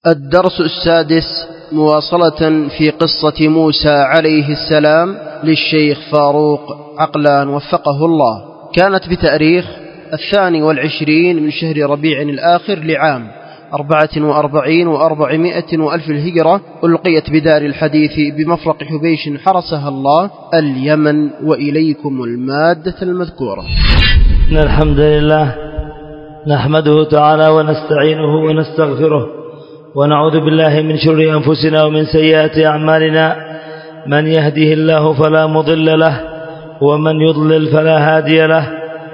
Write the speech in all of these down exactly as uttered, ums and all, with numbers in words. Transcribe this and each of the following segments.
الدرس السادس، مواصلة في قصة موسى عليه السلام للشيخ فاروق عقلان وفقه الله. كانت بتاريخ الثاني والعشرين من شهر ربيع الآخر لعام أربعة وأربعين وأربعمائة وألف الهجرة، ألقيت بدار الحديث بمفرق حبيش حرسها الله اليمن. وإليكم المادة المذكورة. إن الحمد لله نحمده تعالى ونستعينه ونستغفره ونعوذ بالله من شرور أنفسنا ومن سيئات أعمالنا، من يهده الله فلا مضل له ومن يضلل فلا هادي له،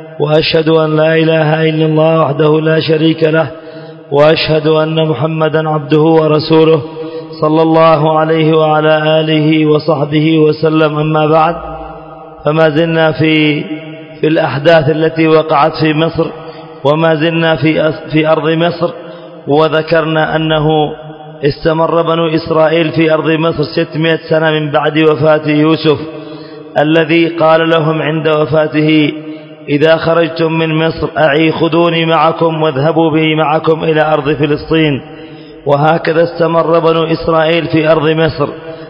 وأشهد أن لا إله إلا الله وحده لا شريك له، وأشهد أن محمدا عبده ورسوله صلى الله عليه وعلى آله وصحبه وسلم. أما بعد، فما زلنا في في الأحداث التي وقعت في مصر، وما زلنا في في أرض مصر، وذكرنا أنه استمر بنو إسرائيل في أرض مصر ستمائة سنة من بعد وفاة يوسف، الذي قال لهم عند وفاته: إذا خرجتم من مصر أعي خذوني معكم واذهبوا بي معكم إلى أرض فلسطين. وهكذا استمر بنو إسرائيل في أرض مصر.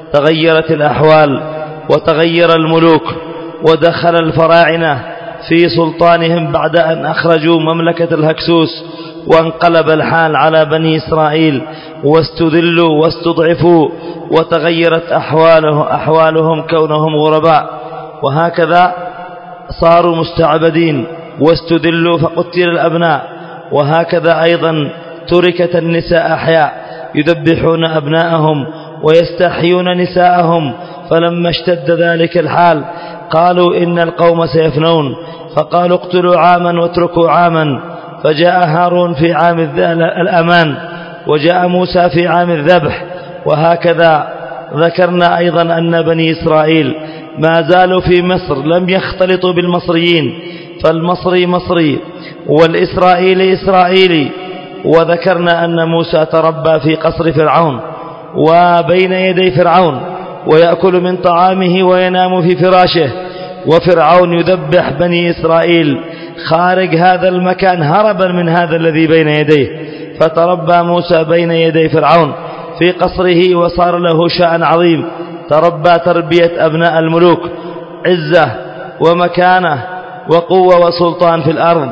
تغيرت الأحوال وتغير الملوك، ودخل الفراعنة في سلطانهم بعد أن أخرجوا مملكة الهكسوس، وانقلب الحال على بني إسرائيل واستذلوا واستضعفوا، وتغيرت أحواله أحوالهم كونهم غرباء، وهكذا صاروا مستعبدين واستذلوا فقتل الأبناء. وهكذا أيضا تركت النساء أحياء يذبحون أبناءهم ويستحيون نساءهم. فلما اشتد ذلك الحال قالوا إن القوم سيفنون، فقالوا اقتلوا عاما واتركوا عاما. فجاء هارون في عام الأمان، وجاء موسى في عام الذبح. وهكذا ذكرنا أيضا أن بني إسرائيل ما زالوا في مصر، لم يختلطوا بالمصريين، فالمصري مصري والإسرائيلي إسرائيلي. وذكرنا أن موسى تربى في قصر فرعون وبين يدي فرعون، ويأكل من طعامه وينام في فراشه، وفرعون يذبح بني إسرائيل خارج هذا المكان هربا من هذا الذي بين يديه. فتربى موسى بين يدي فرعون في قصره، وصار له شأن عظيم. تربى تربية أبناء الملوك، عزة ومكانة وقوة وسلطان في الأرض.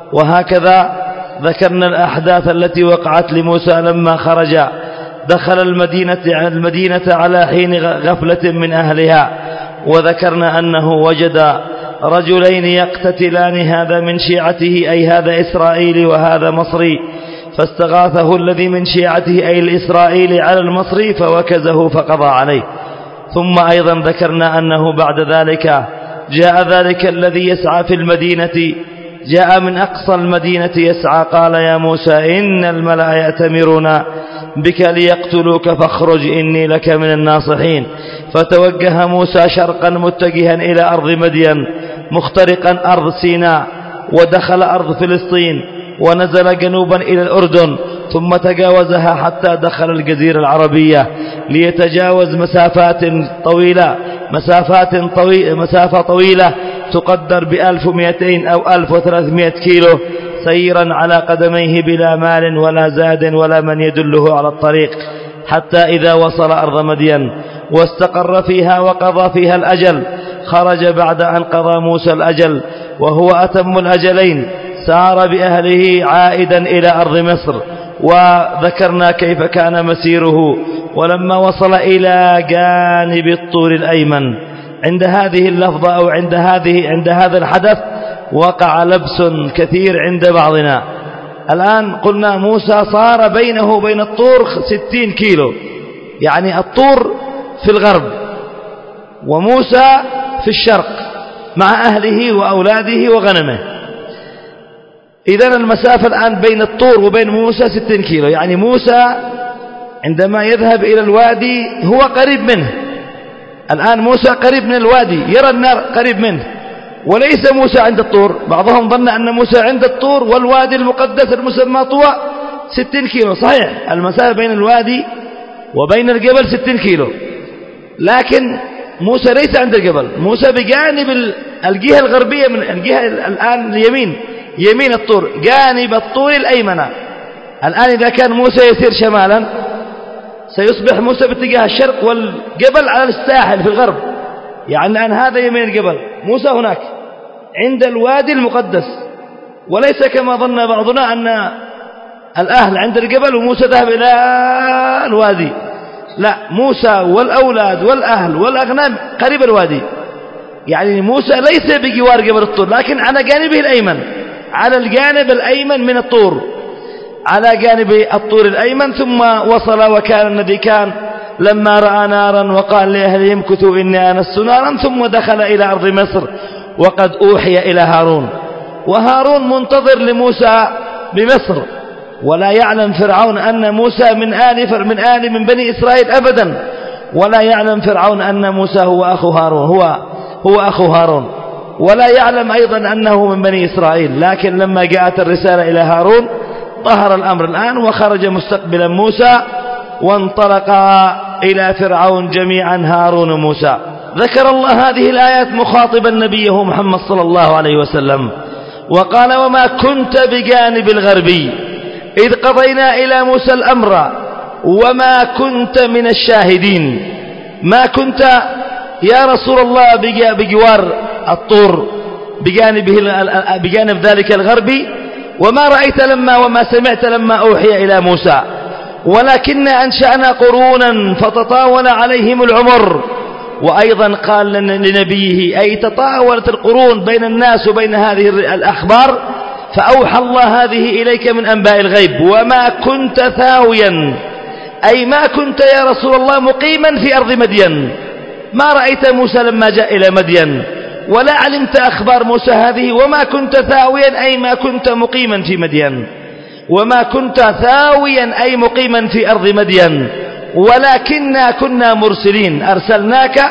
وهكذا ذكرنا الأحداث التي وقعت لموسى لما خرج. دخل المدينة, المدينة على حين غفلة من أهلها، وذكرنا أنه وجد رجلين يقتتلان، هذا من شيعته أي هذا إسرائيلي وهذا مصري، فاستغاثه الذي من شيعته أي الإسرائيلي على المصري فوكزه فقضى عليه. ثم أيضا ذكرنا أنه بعد ذلك جاء ذلك الذي يسعى في المدينة، جاء من أقصى المدينة يسعى، قال: يا موسى إن الملأ يأتمرون بك ليقتلوك فاخرج إني لك من الناصحين. فتوجه موسى شرقا متجها إلى أرض مدين، مخترقا أرض سيناء، ودخل أرض فلسطين، ونزل جنوبا إلى الأردن، ثم تجاوزها حتى دخل الجزيرة العربية، ليتجاوز مسافات طويلة مسافات طويلة مسافة طويلة تقدر بألف ومئتين أو ألف وثلاثمائة كيلو، سيرا على قدميه بلا مال ولا زاد ولا من يدله على الطريق، حتى إذا وصل أرض مدين واستقر فيها وقضى فيها الأجل، خرج بعد أن قضى موسى الأجل وهو أتم الأجلين، سار بأهله عائدا إلى أرض مصر. وذكرنا كيف كان مسيره. ولما وصل إلى جانب الطور الأيمن، عند هذه اللفظة أو عند هذه عند هذا الحدث وقع لبس كثير عند بعضنا. الآن قلنا موسى صار بينه وبين الطور ستين كيلو، يعني الطور في الغرب وموسى في الشرق مع أهله وأولاده وغنمه. إذن المسافة الآن بين الطور وبين موسى ستين كيلو، يعني موسى عندما يذهب إلى الوادي هو قريب منه. الآن موسى قريب من الوادي، يرى النار قريب منه، وليس موسى عند الطور. بعضهم ظن أن موسى عند الطور والوادي المقدس المسمى طوى ستين كيلو. صحيح المسافة بين الوادي وبين الجبل ستين كيلو، لكن موسى ليس عند الجبل، موسى بجانب الجهة الغربية من الجهة الآن اليمين، يمين الطور، جانب الطور الأيمن. الآن إذا كان موسى يسير شمالا سيصبح موسى باتجاه الشرق والجبل على الساحل في الغرب، يعني الآن هذا يمين الجبل، موسى هناك عند الوادي المقدس، وليس كما ظن بعضنا أن الأهل عند الجبل وموسى ذهب إلى الوادي، لا، موسى والأولاد والأهل والأغنام قريب الوادي، يعني موسى ليس بجوار جبل الطور لكن على جانبه الأيمن، على الجانب الأيمن من الطور، على جانب الطور الأيمن. ثم وصل وكان الذي كان لما رأى نارا وقال لأهلهم كثوا إني آنست نارا، ثم دخل إلى أرض مصر وقد أوحي إلى هارون، وهارون منتظر لموسى بمصر، ولا يعلم فرعون أن موسى من آل من آل من بني إسرائيل أبدا، ولا يعلم فرعون أن موسى هو أخو هارون، هو هو أخو هارون، ولا يعلم أيضا أنه من بني إسرائيل. لكن لما جاءت الرسالة إلى هارون ظهر الأمر الآن، وخرج مستقبلا موسى وانطلق إلى فرعون جميعا هارون وموسى. ذكر الله هذه الآيات مخاطبا نبيه محمد صلى الله عليه وسلم، وقال وما كنت بجانب الغربي إذ قضينا إلى موسى الأمر وما كنت من الشاهدين. ما كنت يا رسول الله بجوار الطور بجانبه بجانب ذلك الغربي، وما رأيت لما وما سمعت لما أوحي إلى موسى، ولكن أنشأنا قرونا فتطاول عليهم العمر. وأيضا قال لنبيه أي تطاولت القرون بين الناس وبين هذه الأخبار، فأوحى الله هذه إليك من أنباء الغيب. وما كنت ثاويا أي ما كنت يا رسول الله مقيما في أرض مدين، ما رأيت موسى لما جاء إلى مدين ولا علمت أخبار موسى هذه. وما كنت ثاويا أي ما كنت مقيما في مدين، وما كنت ثاويا أي مقيما في أرض مدين، ولكننا كنا مرسلين أرسلناك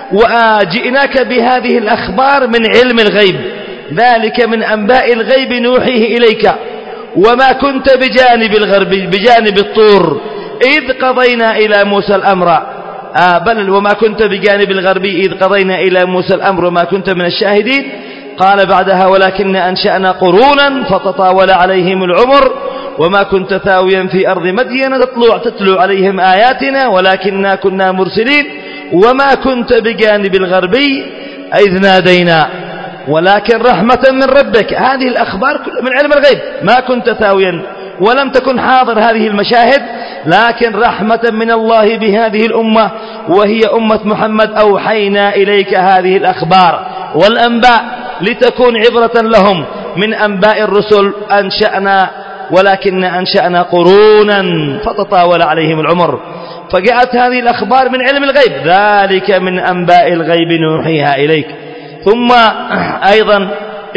وجئناك بهذه الأخبار من علم الغيب، ذلك من أنباء الغيب نوحيه إليك. وما كنت بجانب الغرب بجانب الطور إذ قضينا إلى موسى الأمر، آه بل وما كنت بجانب الغربي إذ قضينا إلى موسى الأمر وما كنت من الشاهدين. قال بعدها ولكن أنشأنا قرونا فتطاول عليهم العمر وما كنت ثاويا في أرض مدين تطلع تتلو عليهم آياتنا ولكننا كنا مرسلين. وما كنت بجانب الغربي إذ نادينا ولكن رحمة من ربك. هذه الأخبار من علم الغيب، ما كنت ثاويا ولم تكن حاضر هذه المشاهد، لكن رحمة من الله بهذه الأمة وهي أمة محمد أوحينا إليك هذه الأخبار والأنباء لتكون عبرة لهم من أنباء الرسل. أنشأنا ولكن أنشأنا قرونا فتطاول عليهم العمر. فجاءت هذه الأخبار من علم الغيب، ذلك من أنباء الغيب نوحيها إليك. ثم أيضا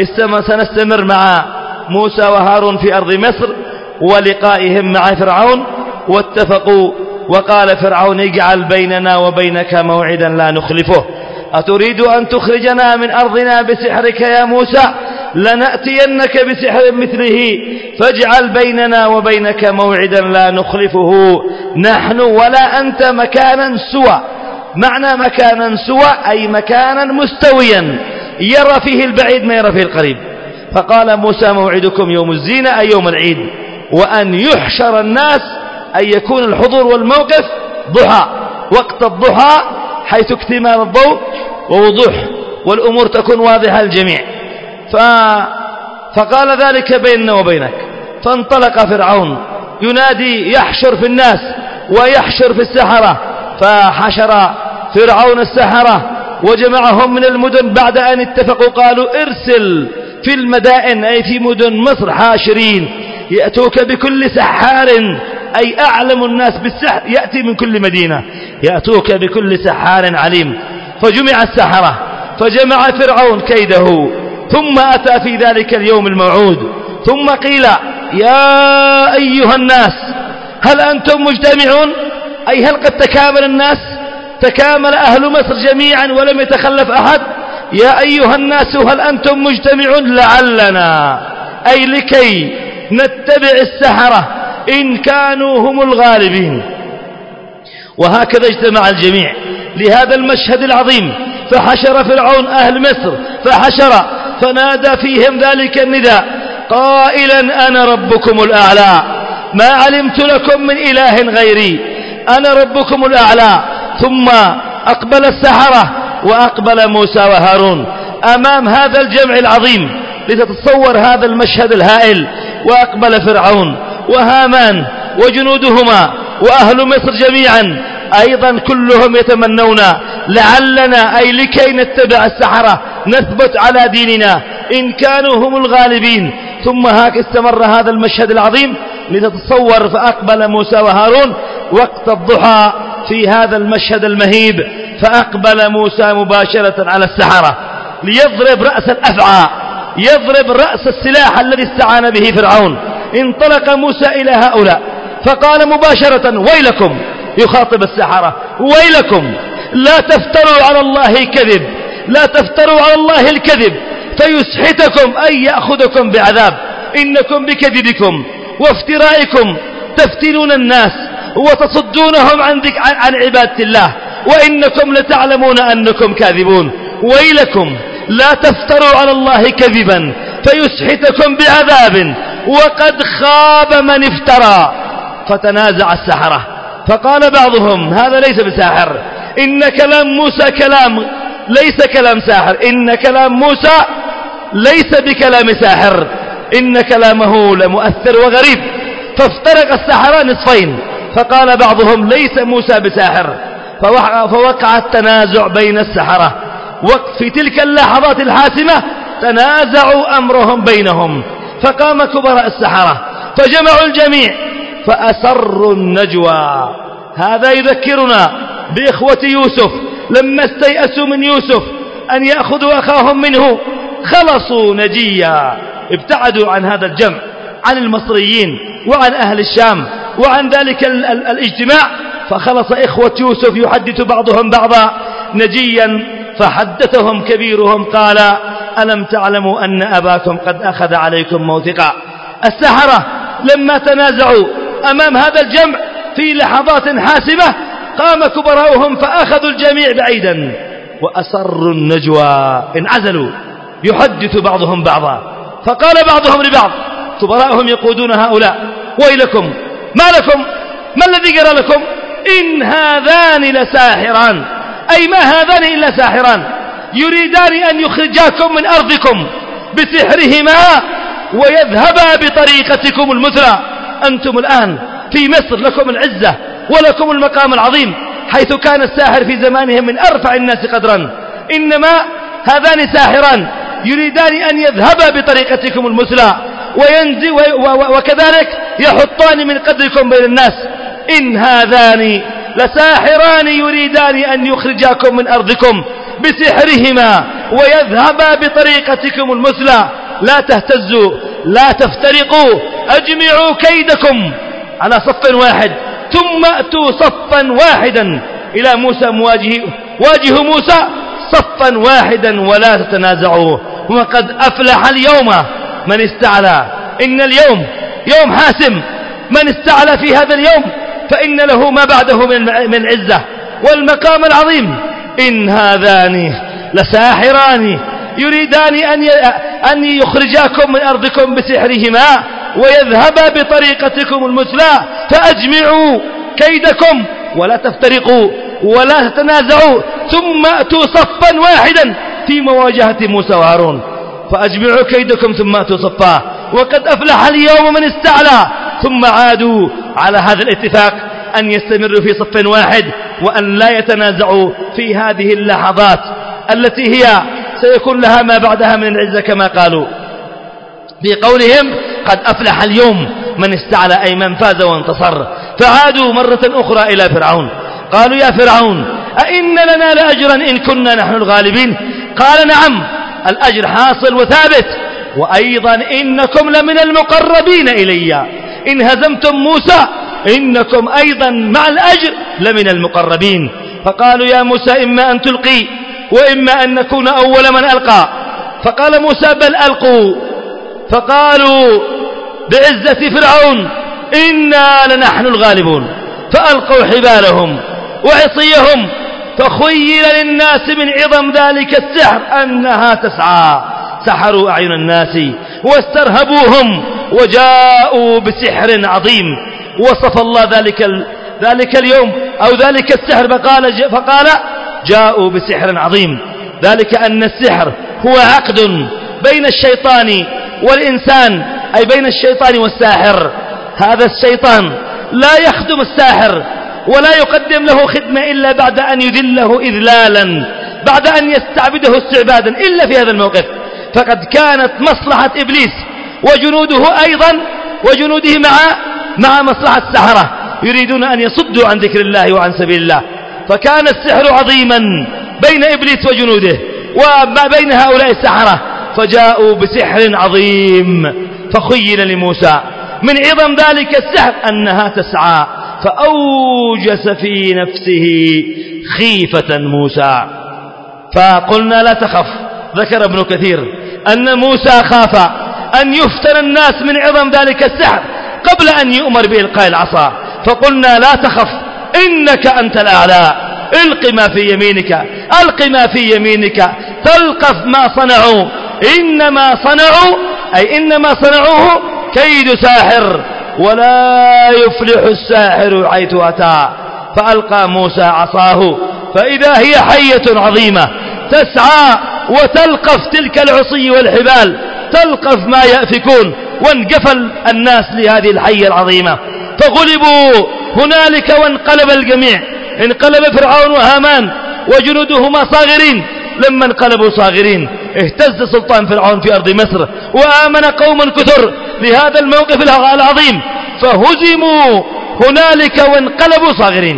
سنستمر مع موسى وهارون في أرض مصر ولقائهم مع فرعون، واتفقوا وقال فرعون اجعل بيننا وبينك موعدا لا نخلفه أتريد أن تخرجنا من أرضنا بسحرك يا موسى لنأتينك بسحر مثله فاجعل بيننا وبينك موعدا لا نخلفه نحن ولا أنت مكانا سوى. معنى مكانا سوى أي مكانا مستويا يرى فيه البعيد ما يرى فيه القريب. فقال موسى موعدكم يوم الزينة أي يوم العيد، وأن يحشر الناس أي يكون الحضور والموقف ضحى، وقت الضحى حيث اكتمال الضوء ووضوح والأمور تكون واضحة للجميع. ف... فقال ذلك بيننا وبينك. فانطلق فرعون ينادي يحشر في الناس ويحشر في السحرة، فحشر فرعون السحرة وجمعهم من المدن بعد أن اتفقوا قالوا ارسل في المدائن أي في مدن مصر حاشرين يأتوك بكل سحار أي أعلم الناس بالسحر يأتي من كل مدينة يأتوك بكل سحار عليم. فجمع السحرة فجمع فرعون كيده ثم أتى في ذلك اليوم الموعود. ثم قيل يا أيها الناس هل أنتم مجتمعون أي هل قد تكامل الناس، تكامل أهل مصر جميعا ولم يتخلف أحد. يا أيها الناس هل أنتم مجتمعون لعلنا أي لكي نتبع السحرة إن كانوا هم الغالبين. وهكذا اجتمع الجميع لهذا المشهد العظيم. فحشر فرعون أهل مصر فحشر فنادى فيهم ذلك النداء قائلا أنا ربكم الأعلى ما علمت لكم من إله غيري أنا ربكم الأعلى. ثم أقبل السحرة وأقبل موسى وهارون أمام هذا الجمع العظيم لتتصور هذا المشهد الهائل. وأقبل فرعون وهامان وجنودهما وأهل مصر جميعا أيضا كلهم يتمنون لعلنا أي لكي نتبع السحرة نثبت على ديننا إن كانوا هم الغالبين. ثم هاك استمر هذا المشهد العظيم لتتصور. فأقبل موسى وهارون وقت الضحى في هذا المشهد المهيب. فأقبل موسى مباشرة على السحرة ليضرب رأس الأفعى، يضرب رأس السلاح الذي استعان به فرعون. انطلق موسى إلى هؤلاء فقال مباشرة ويلكم، يخاطب السحرة ويلكم لا تفتروا على الله كذب، لا تفتروا على الله الكذب فيسحتكم أي يأخذكم بعذاب. إنكم بكذبكم وافترائكم تفتنون الناس وتصدونهم عن, عن عبادة الله وإنكم لتعلمون أنكم كاذبون. ويلكم لا تفتروا على الله كذبا فيسحتكم بعذاب وقد خاب من افترى. فتنازع السحرة فقال بعضهم هذا ليس بساحر، إن كلام موسى كلام ليس كلام ساحر، إن كلام موسى ليس بكلام ساحر، إن كلامه لمؤثر وغريب. فافترق السحرة نصفين. فقال بعضهم ليس موسى بساحر. فوقع التنازع بين السحرة. وفي تلك اللحظات الحاسمة تنازعوا أمرهم بينهم. فقام كبراء السحرة فجمعوا الجميع فأسروا النجوى. هذا يذكرنا بإخوة يوسف لما استيأسوا من يوسف أن يأخذوا أخاهم منه خلصوا نجيا، ابتعدوا عن هذا الجمع، عن المصريين وعن أهل الشام وعن ذلك الاجتماع. فخلص إخوة يوسف يحدث بعضهم بعضا نجيا. فحدثهم كبيرهم قال ألم تعلموا أن أباكم قد أخذ عليكم موثقا. السحرة لما تنازعوا أمام هذا الجمع في لحظات حاسمة قام كبراؤهم فأخذوا الجميع بعيدا وأسروا النجوى، انعزلوا يحدث بعضهم بعضا. فقال بعضهم لبعض كبراؤهم يقودون هؤلاء ويلكم ما لكم، ما الذي قال لكم؟ إن هذان لساحران، أي ما هذان إلا ساحران يريدان أن يخرجاكم من أرضكم بسحرهما ويذهبا بطريقتكم المثلى. أنتم الآن في مصر لكم العزة ولكم المقام العظيم حيث كان الساحر في زمانهم من أرفع الناس قدرا، إنما هذان ساحران يريدان أن يذهبا بطريقتكم المثلى وينزي وكذلك يحطان من قدركم بين الناس. إن هذان لساحران يريدان أن يخرجاكم من أرضكم بسحرهما ويذهبا بطريقتكم المثلى. لا تهتزوا لا تفترقوا أجمعوا كيدكم على صف واحد ثم أتوا صفا واحدا إلى موسى مواجه واجهوا موسى صفا واحدا ولا تتنازعوا. وقد أفلح اليوم من استعلى. إن اليوم يوم حاسم، من استعلى في هذا اليوم فإن له ما بعده من عزة والمقام العظيم. إن هذان لساحران يريدان أن يخرجاكم من أرضكم بسحرهما ويذهبا بطريقتكم المثلى فأجمعوا كيدكم ولا تفترقوا ولا تتنازعوا ثم أتوا صفا واحدا في مواجهة موسى وهارون. فأجمعوا كيدكم ثم أتوا صفا. وقد أفلح اليوم من استعلى. ثم عادوا على هذا الاتفاق أن يستمروا في صف واحد وأن لا يتنازعوا في هذه اللحظات التي هي سيكون لها ما بعدها من العزة كما قالوا في قولهم قد أفلح اليوم من استعلى أي من فاز وانتصر. فعادوا مرة أخرى إلى فرعون قالوا يا فرعون أئن لنا لأجرا إن كنا نحن الغالبين؟ قال نعم الأجر حاصل وثابت، وأيضا إنكم لمن المقربين إلي. إن هزمتم موسى إنكم أيضا مع الأجر لمن المقربين. فقالوا يا موسى إما أن تلقي وإما أن نكون أول من ألقى. فقال موسى بل ألقوا. فقالوا بعزة فرعون إنا لنحن الغالبون. فألقوا حبالهم وعصيهم فخيل للناس من عظم ذلك السحر أنها تسعى. سحروا أعين الناس واسترهبوهم وجاءوا بسحر عظيم. وصف الله ذلك ذلك اليوم أو ذلك السحر فقال, فقال جاءوا بسحر عظيم. ذلك أن السحر هو عقد بين الشيطان والإنسان، أي بين الشيطان والساحر. هذا الشيطان لا يخدم الساحر ولا يقدم له خدمة إلا بعد أن يذله إذلالا، بعد أن يستعبده استعبادا، إلا في هذا الموقف. فقد كانت مصلحة إبليس وجنوده أيضا وجنوده مع مع مصلحة السحرة، يريدون أن يصدوا عن ذكر الله وعن سبيل الله. فكان السحر عظيما بين إبليس وجنوده وما بين هؤلاء السحرة، فجاءوا بسحر عظيم. فخيل لموسى من عظم ذلك السحر أنها تسعى، فأوجس في نفسه خيفة موسى. فقلنا لا تخف. ذكر ابن كثير أن موسى خاف أن يفتن الناس من عظم ذلك السحر قبل أن يؤمر بإلقاء العصا، فقلنا لا تخف إنك أنت الأعلى، الق ما في يمينك، ألق ما في يمينك تلقف ما صنعوا، إنما صنعوا أي إنما صنعوه كيد ساحر ولا يفلح الساحر حيث أتى. فألقى موسى عصاه فإذا هي حية عظيمة تسعى وتلقف تلك العصي والحبال، تلقف ما يأفكون. وانقفل الناس لهذه الحية العظيمة، فغلبوا هنالك وانقلب الجميع. انقلب فرعون وهامان وجنودهما صاغرين. لما انقلبوا صاغرين اهتز سلطان فرعون في أرض مصر، وآمن قوم كثر لهذا الموقف العظيم، فهزموا هنالك وانقلبوا صاغرين.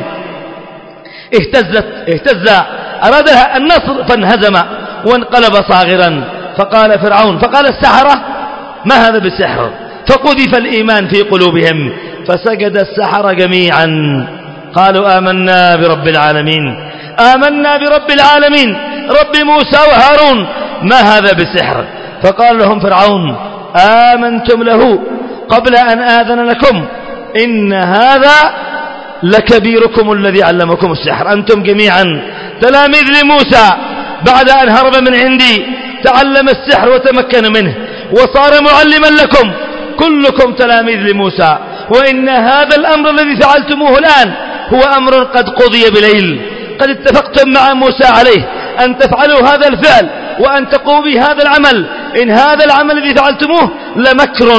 اهتزت اهتز أرادها النصر فانهزم وانقلب صاغرا. فقال فرعون فقال السحرة ما هذا بالسحر، فقذف الإيمان في قلوبهم فسجد السحرة جميعا قالوا آمنا برب العالمين، آمنا برب العالمين رب موسى وهارون، ما هذا بالسحر. فقال لهم فرعون آمنتم له قبل أن آذن لكم إن هذا لكبيركم الذي علمكم السحر. أنتم جميعا تلاميذ لموسى، بعد أن هرب من عندي تعلم السحر وتمكن منه وصار معلما لكم، كلكم تلاميذ لموسى. وإن هذا الأمر الذي فعلتموه الآن هو أمر قد قضي بليل، قد اتفقتم مع موسى عليه أن تفعلوا هذا الفعل وأن تقوموا بهذا العمل. إن هذا العمل الذي فعلتموه لمكر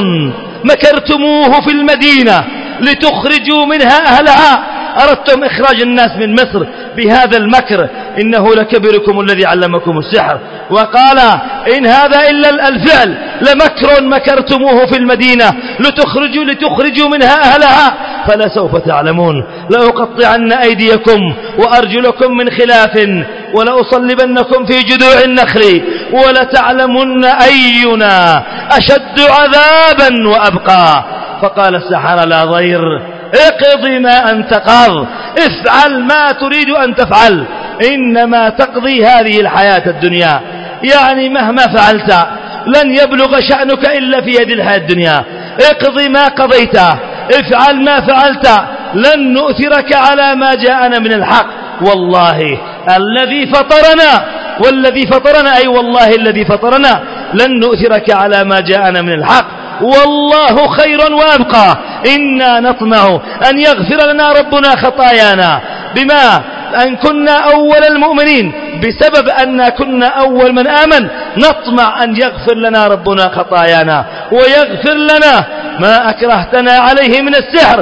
مكرتموه في المدينة لتخرجوا منها أهلها، أردتم إخراج الناس من مصر بهذا المكر، إنه لكبيركم الذي علمكم السحر. وقال إن هذا إلا الفعل لمكر مكرتموه في المدينة لتخرجوا لتخرجوا منها أهلها فلسوف تعلمون. لأقطعن أيديكم وأرجلكم من خلاف ولأصلبنكم في جذوع النخل ولتعلمن أينا أشد عذابا وأبقى. فقال السحرة لا ضير، اقض ما أنت قاض، افعل ما تريد أن تفعل، إنما تقضي هذه الحياة الدنيا. يعني مهما فعلت لن يبلغ شأنك إلا في هذه الحياة الدنيا. اقض ما قضيت، افعل ما فعلت، لن نؤثرك على ما جاءنا من الحق. والله الذي فطرنا والذي فطرنا أي والله الذي فطرنا لن نؤثرك على ما جاءنا من الحق، والله خير وأبقى. إنا نطمع أن يغفر لنا ربنا خطايانا بما أن كنا أول المؤمنين، بسبب أن كنا أول من آمن نطمع أن يغفر لنا ربنا خطايانا ويغفر لنا ما أكرهتنا عليه من السحر،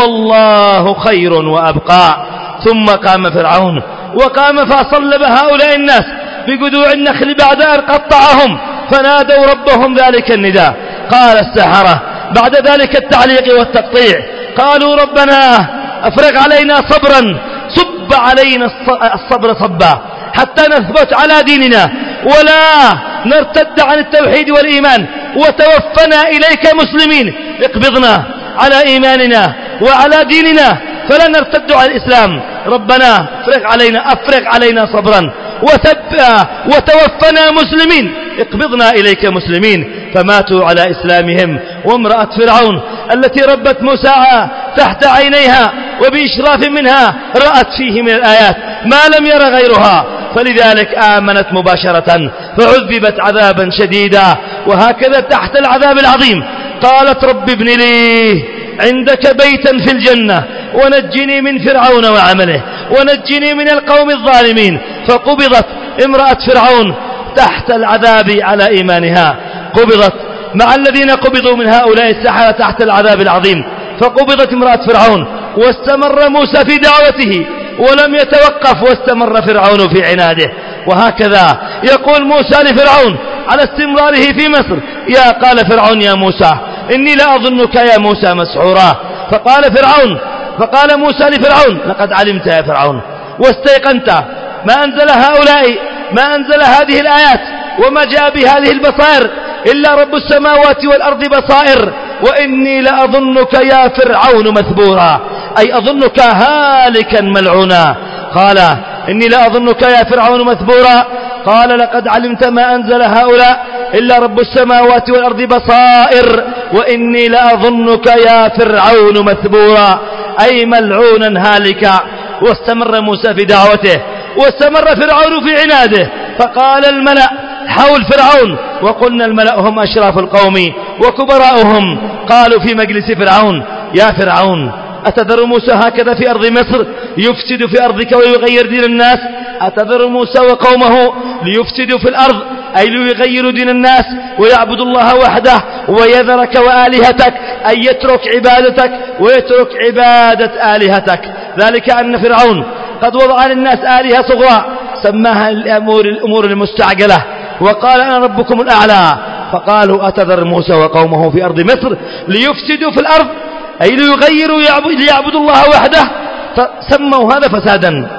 والله خير وأبقى. ثم قام فرعون وقام فصلب هؤلاء الناس بجذوع النخل بعد أن قطعهم، فنادوا ربهم ذلك النداء. قال السحرة بعد ذلك التعليق والتقطيع قالوا ربنا أفرغ علينا صبرا، صب علينا الصبر صبا حتى نثبت على ديننا ولا نرتد عن التوحيد والإيمان، وتوفنا إليك مسلمين، اقبضنا على إيماننا وعلى ديننا فلا نرتد عن الإسلام. ربنا افرغ علينا أفرغ علينا صبرا وتوفنا مسلمين، اقبضنا إليك مسلمين. فماتوا على إسلامهم. وامرأة فرعون التي ربت موسى تحت عينيها وبإشراف منها رأت فيه من الآيات ما لم ير غيرها، فلذلك آمنت مباشرة فعذبت عذابا شديدا. وهكذا تحت العذاب العظيم قالت رب ابن لي عندك بيتا في الجنة ونجني من فرعون وعمله ونجني من القوم الظالمين. فقبضت امرأة فرعون تحت العذاب على إيمانها، قبضت مع الذين قبضوا من هؤلاء السحرة تحت العذاب العظيم. فقبضت امرأة فرعون واستمر موسى في دعوته ولم يتوقف، واستمر فرعون في عناده. وهكذا يقول موسى لفرعون على استمراره في مصر: يا قال فرعون يا موسى إني لا أظنك يا موسى مسحورا. فقال فرعون فقال موسى لفرعون: لقد علمت يا فرعون واستيقنت ما أنزل هؤلاء ما أنزل هذه الآيات وما جاء بهذه البصائر إلا رب السماوات والأرض بصائر، وإني لأظنك يا فرعون مثبورا، أي أظنك هالكا ملعونا. قال: إني لأظنك يا فرعون مثبورا. قال: لقد علمت ما أنزل هؤلاء إلا رب السماوات والأرض بصائر، وإني لأظنك يا فرعون مثبورا، أي ملعونا هالكا. واستمر موسى في دعوته واستمر فرعون في عناده. فقال الملأ حول فرعون، وقلنا الملأ هم أشراف القوم وكبراؤهم، قالوا في مجلس فرعون: يا فرعون أتذر موسى هكذا في أرض مصر يفسد في أرضك ويغير دين الناس؟ أتذر موسى وقومه ليفسدوا في الأرض، أي ليغيروا دين الناس ويعبدوا الله وحده، ويذرك وآلهتك، أي يترك عبادتك ويترك عبادة آلهتك. ذلك أن فرعون قد وضع للناس آلهة صغرى سماها الأمور, الأمور المستعجلة، وقال: أنا ربكم الأعلى. فقالوا: أتذر موسى وقومه في أرض مصر ليفسدوا في الأرض، أي ليغيروا ليعبدوا الله وحده. فسموا هذا فسادا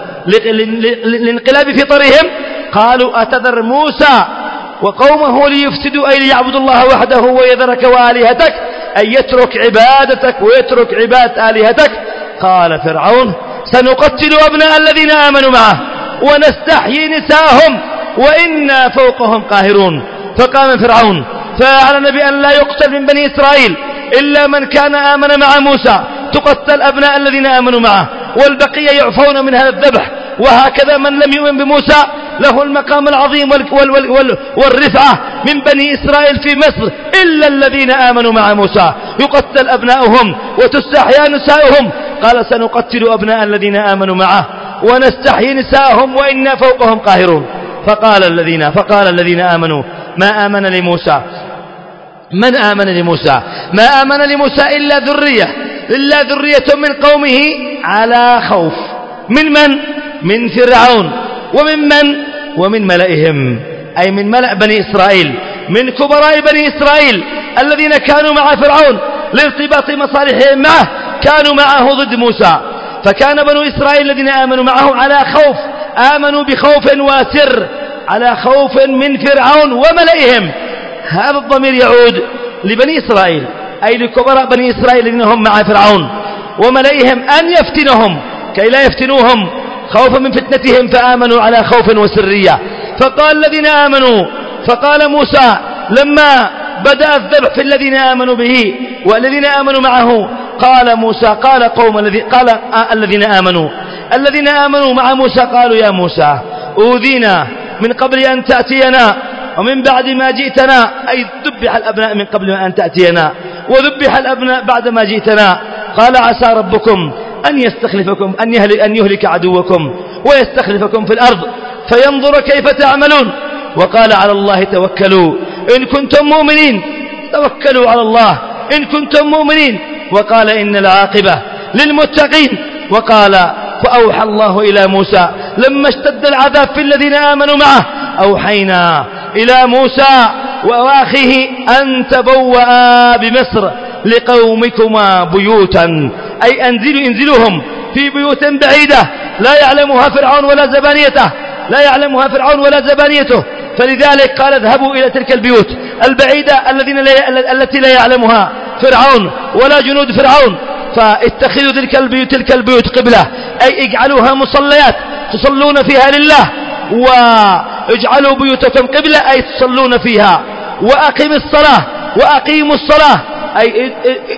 للانقلاب في طريقهم. قالوا: أتذر موسى وقومه ليفسدوا، أي ليعبدوا الله وحده ويذرك وآلهتك، أي يترك عبادتك ويترك عبادة آلهتك. قال فرعون: سنقتل أبناء الذين آمنوا معه ونستحيي نساءهم وإنا فوقهم قاهرون. فقام فرعون فأعلن بأن لا يقتل من بني إسرائيل إلا من كان آمن مع موسى، تقتل أبناء الذين آمنوا معه، والبقية يعفون من هذا الذبح. وهكذا من لم يؤمن بموسى له المقام العظيم والرفعة من بني إسرائيل في مصر إلا الذين آمنوا مع موسى، يقتل أبناؤهم وتستحيا نساؤهم. قال: سنقتل أبناء الذين آمنوا معه ونستحيي نساءهم وإنا فوقهم قاهرون. فقال الذين فقال الذين آمنوا: ما آمن لموسى من آمن لموسى ما آمن لموسى إلا ذرية إلا ذرية من قومه على خوف. من من؟ من فرعون. ومن من؟ ومن ملئهم، أي من ملأ بني إسرائيل، من كبراء بني إسرائيل الذين كانوا مع فرعون لارتباط مصالحهم معه، كانوا معه ضد موسى. فكان بنو إسرائيل الذين آمنوا معه على خوف، آمنوا بخوف واسر، على خوف من فرعون وملئهم. هذا الضمير يعود لبني إسرائيل، أي لكبراء بني إسرائيل الذين هم مع فرعون وملئهم، أن يفتنهم كي لا يفتنوهم خوفا من فتنتهم، فآمنوا على خوف وسرية. فقال الذين آمنوا فقال موسى لما بدأ الذبح في الذين آمنوا به والذين آمنوا معه، قال موسى قال قوم الذي قال آه الذين آمنوا الذين آمنوا مع موسى قالوا: يا موسى أوذينا من قبل أن تأتينا ومن بعد ما جئتنا، أي ذبح الأبناء من قبل أن تأتينا وذبح الأبناء بعد ما جئتنا. قال: عسى ربكم أن يستخلفكم أن يهلك, أن يهلك عدوكم ويستخلفكم في الأرض فينظر كيف تعملون. وقال: على الله توكلوا إن كنتم مؤمنين، توكلوا على الله إن كنتم مؤمنين. وقال: إن العاقبة للمتقين. وقال: فأوحى الله إلى موسى لما اشتد العذاب في الذين آمنوا معه: أوحينا إلى موسى وأخيه أن تبوأ بمصر لقومكما بيوتا، أي أنزلوا انزلوهم في بيوت بعيدة لا يعلمها فرعون ولا زبانيته لا يعلمها فرعون ولا زبانيته. فلذلك قال: اذهبوا إلى تلك البيوت البعيدة الذين لا التي لا يعلمها فرعون ولا جنود فرعون، فاتخذوا تلك البيوت تلك البيوت قبلة، أي اجعلوها مصليات تصلون فيها لله، واجعلوا بيوتكم قبلة، أي تصلون فيها. وأقيم الصلاة وأقيموا الصلاة، أي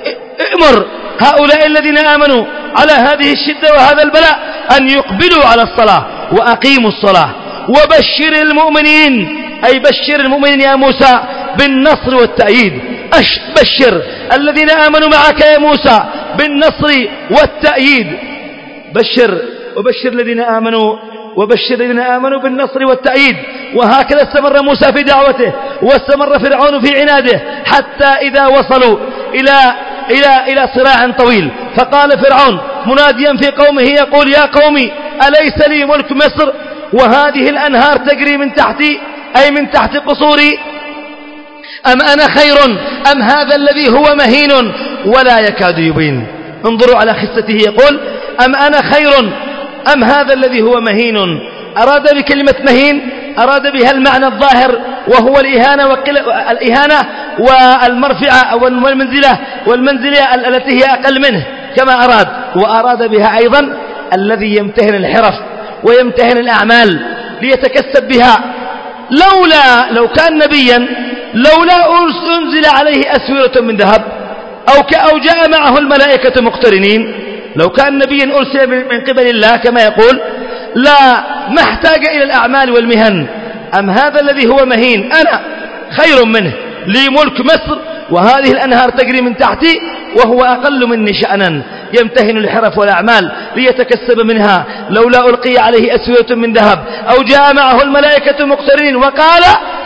امر هؤلاء الذين آمنوا على هذه الشدة وهذا البلاء أن يقبلوا على الصلاة وأقيموا الصلاة. وبشر المؤمنين، أي بشر المؤمنين يا موسى بالنصر والتأييد. بشر الذين آمنوا معك يا موسى بالنصر والتأييد. بشر وبشر الذين آمنوا وبشر الذين آمنوا بالنصر والتأييد. وهكذا استمر موسى في دعوته، واستمر فرعون في عناده، حتى إذا وصلوا إلى إلى إلى صراع طويل، فقال فرعون مناديا في قومه يقول يا قوم أليس لي ملك مصر وهذه الأنهار تجري من تحتي، أي من تحت قصوري؟ أم أنا خير أم هذا الذي هو مهين ولا يكاد يبين. انظروا على خصته، يقول أم أنا خير أم هذا الذي هو مهين. أراد بكلمة مهين أراد بها المعنى الظاهر، وهو الإهانة والإهانة والمرفعة والمنزلة والمنزلة التي هي أقل منه كما أراد. وأراد بها أيضا الذي يمتهن الحرف ويمتهن الأعمال ليتكسب بها. لولا لو كان نبيا لولا أنزل عليه أسورة من ذهب أو أو جاء معه الملائكة مقترنين. لو كان نبيا أرسل من قبل الله كما يقول لا ما احتاج إلى الأعمال والمهن. أم هذا الذي هو مهين أنا خير منه، لي ملك مصر وهذه الأنهار تجري من تحتي وهو أقل مني شأنا، يمتهن الحرف والأعمال ليتكسب منها. لولا ألقي عليه أسورة من ذهب أو جاء معه الملائكة مقترنين. وقال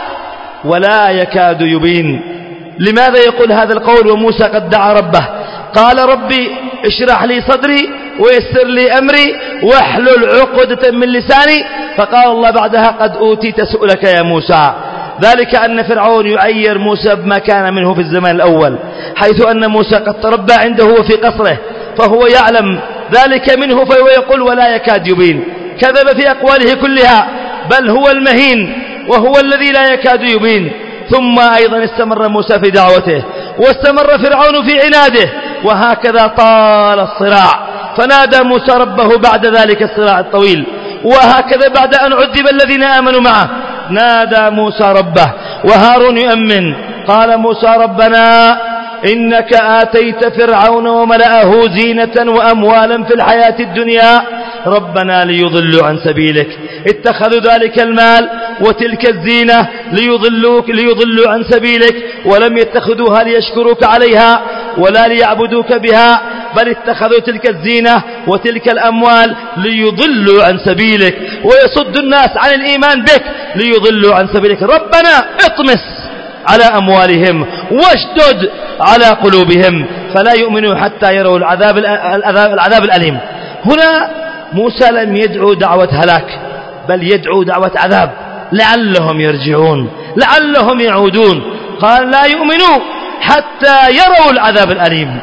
ولا يكاد يبين. لماذا يقول هذا القول وموسى قد دعا ربه؟ قال ربي اشرح لي صدري ويسر لي أمري واحلل عقدة من لساني. فقال الله بعدها قد أوتيت سؤلك يا موسى. ذلك أن فرعون يعير موسى بما كان منه في الزمان الأول، حيث أن موسى قد تربى عنده وفي قصره، فهو يعلم ذلك منه، فهو يقول ولا يكاد يبين. كذب في أقواله كلها، بل هو المهين وهو الذي لا يكاد يبين. ثم أيضا استمر موسى في دعوته، واستمر فرعون في عناده، وهكذا طال الصراع. فنادى موسى ربه بعد ذلك الصراع الطويل، وهكذا بعد أن عذب الذين آمنوا معه نادى موسى ربه وهارون يؤمن. قال موسى ربنا إنك آتيت فرعون وملأه زينة وأموالا في الحياة الدنيا ربنا ليضلوا عن سبيلك. اتخذوا ذلك المال وتلك الزينة ليضلوك ليضلوا عن سبيلك، ولم يتخذوها ليشكروك عليها ولا ليعبدوك بها، بل اتخذوا تلك الزينة وتلك الأموال ليضلوا عن سبيلك ويصد الناس عن الإيمان بك ليضلوا عن سبيلك. ربنا اطمس على أموالهم واشدد على قلوبهم فلا يؤمنوا حتى يروا العذاب, العذاب, العذاب الأليم. هنا موسى لم يدعو دعوة هلاك، بل يدعو دعوة عذاب لعلهم يرجعون لعلهم يعودون. قال لا يؤمنوا حتى يروا العذاب الأليم.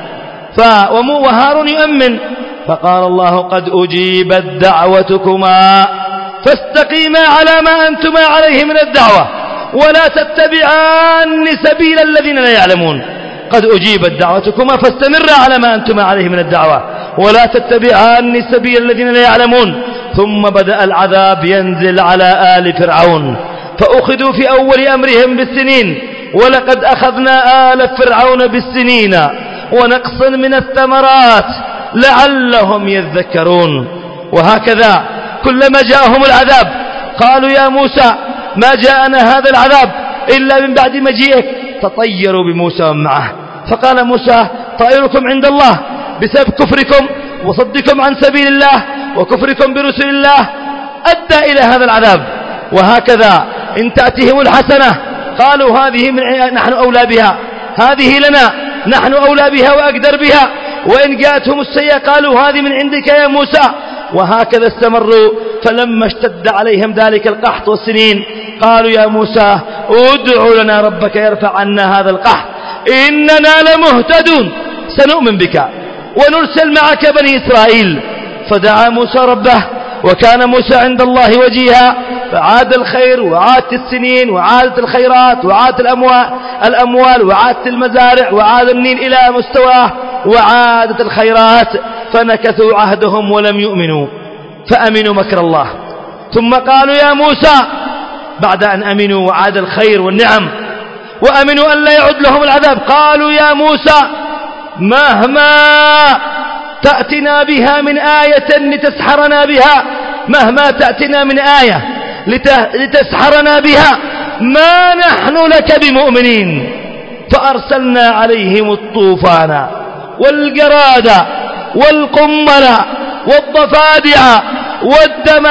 وهارون يؤمن. فقال الله قد أجيبت دعوتكما فاستقيما على ما أنتما عليه من الدعوة ولا تتبعان سبيل الذين لا يعلمون. قد أجيبت دعوتكما فاستمرا على ما أنتما عليه من الدعوة ولا تتبعان سبيل الذين لا يعلمون. ثم بدأ العذاب ينزل على آل فرعون، فأخذوا في أول أمرهم بالسنين، ولقد أخذنا آل فرعون بالسنين ونقص من الثمرات لعلهم يذكرون. وهكذا كلما جاءهم العذاب قالوا يا موسى ما جاءنا هذا العذاب إلا من بعد مجيئك، تطيروا بموسى ومعه. فقال موسى طائركم عند الله بسبب كفركم وصدكم عن سبيل الله وكفركم برسل الله أدى إلى هذا العذاب. وهكذا إن تأتيهم الحسنة قالوا هذه من نحن أولى بها، هذه لنا نحن أولى بها وأقدر بها. وإن جاءتهم السيئة قالوا هذه من عندك يا موسى. وهكذا استمروا. فلما اشتد عليهم ذلك القحط والسنين قالوا يا موسى ادع لنا ربك يرفع عنا هذا القحط إننا لمهتدون سنؤمن بك ونرسل معك بني إسرائيل. فدعا موسى ربه وكان موسى عند الله وجيها، فعاد الخير وعادت السنين وعادت الخيرات وعادت الأموال, الأموال وعادت المزارع وعاد النيل إلى مستواه وعادت الخيرات. فنكثوا عهدهم ولم يؤمنوا فأمنوا مكر الله. ثم قالوا يا موسى بعد أن أمنوا وعاد الخير والنعم وأمنوا أن لا يعد لهم العذاب قالوا يا موسى مهما تأتنا بها من آية لتسحرنا بها، مهما تأتنا من آية لتسحرنا بها ما نحن لك بمؤمنين. فأرسلنا عليهم الطوفان والجراد والقمل والضفادع والدم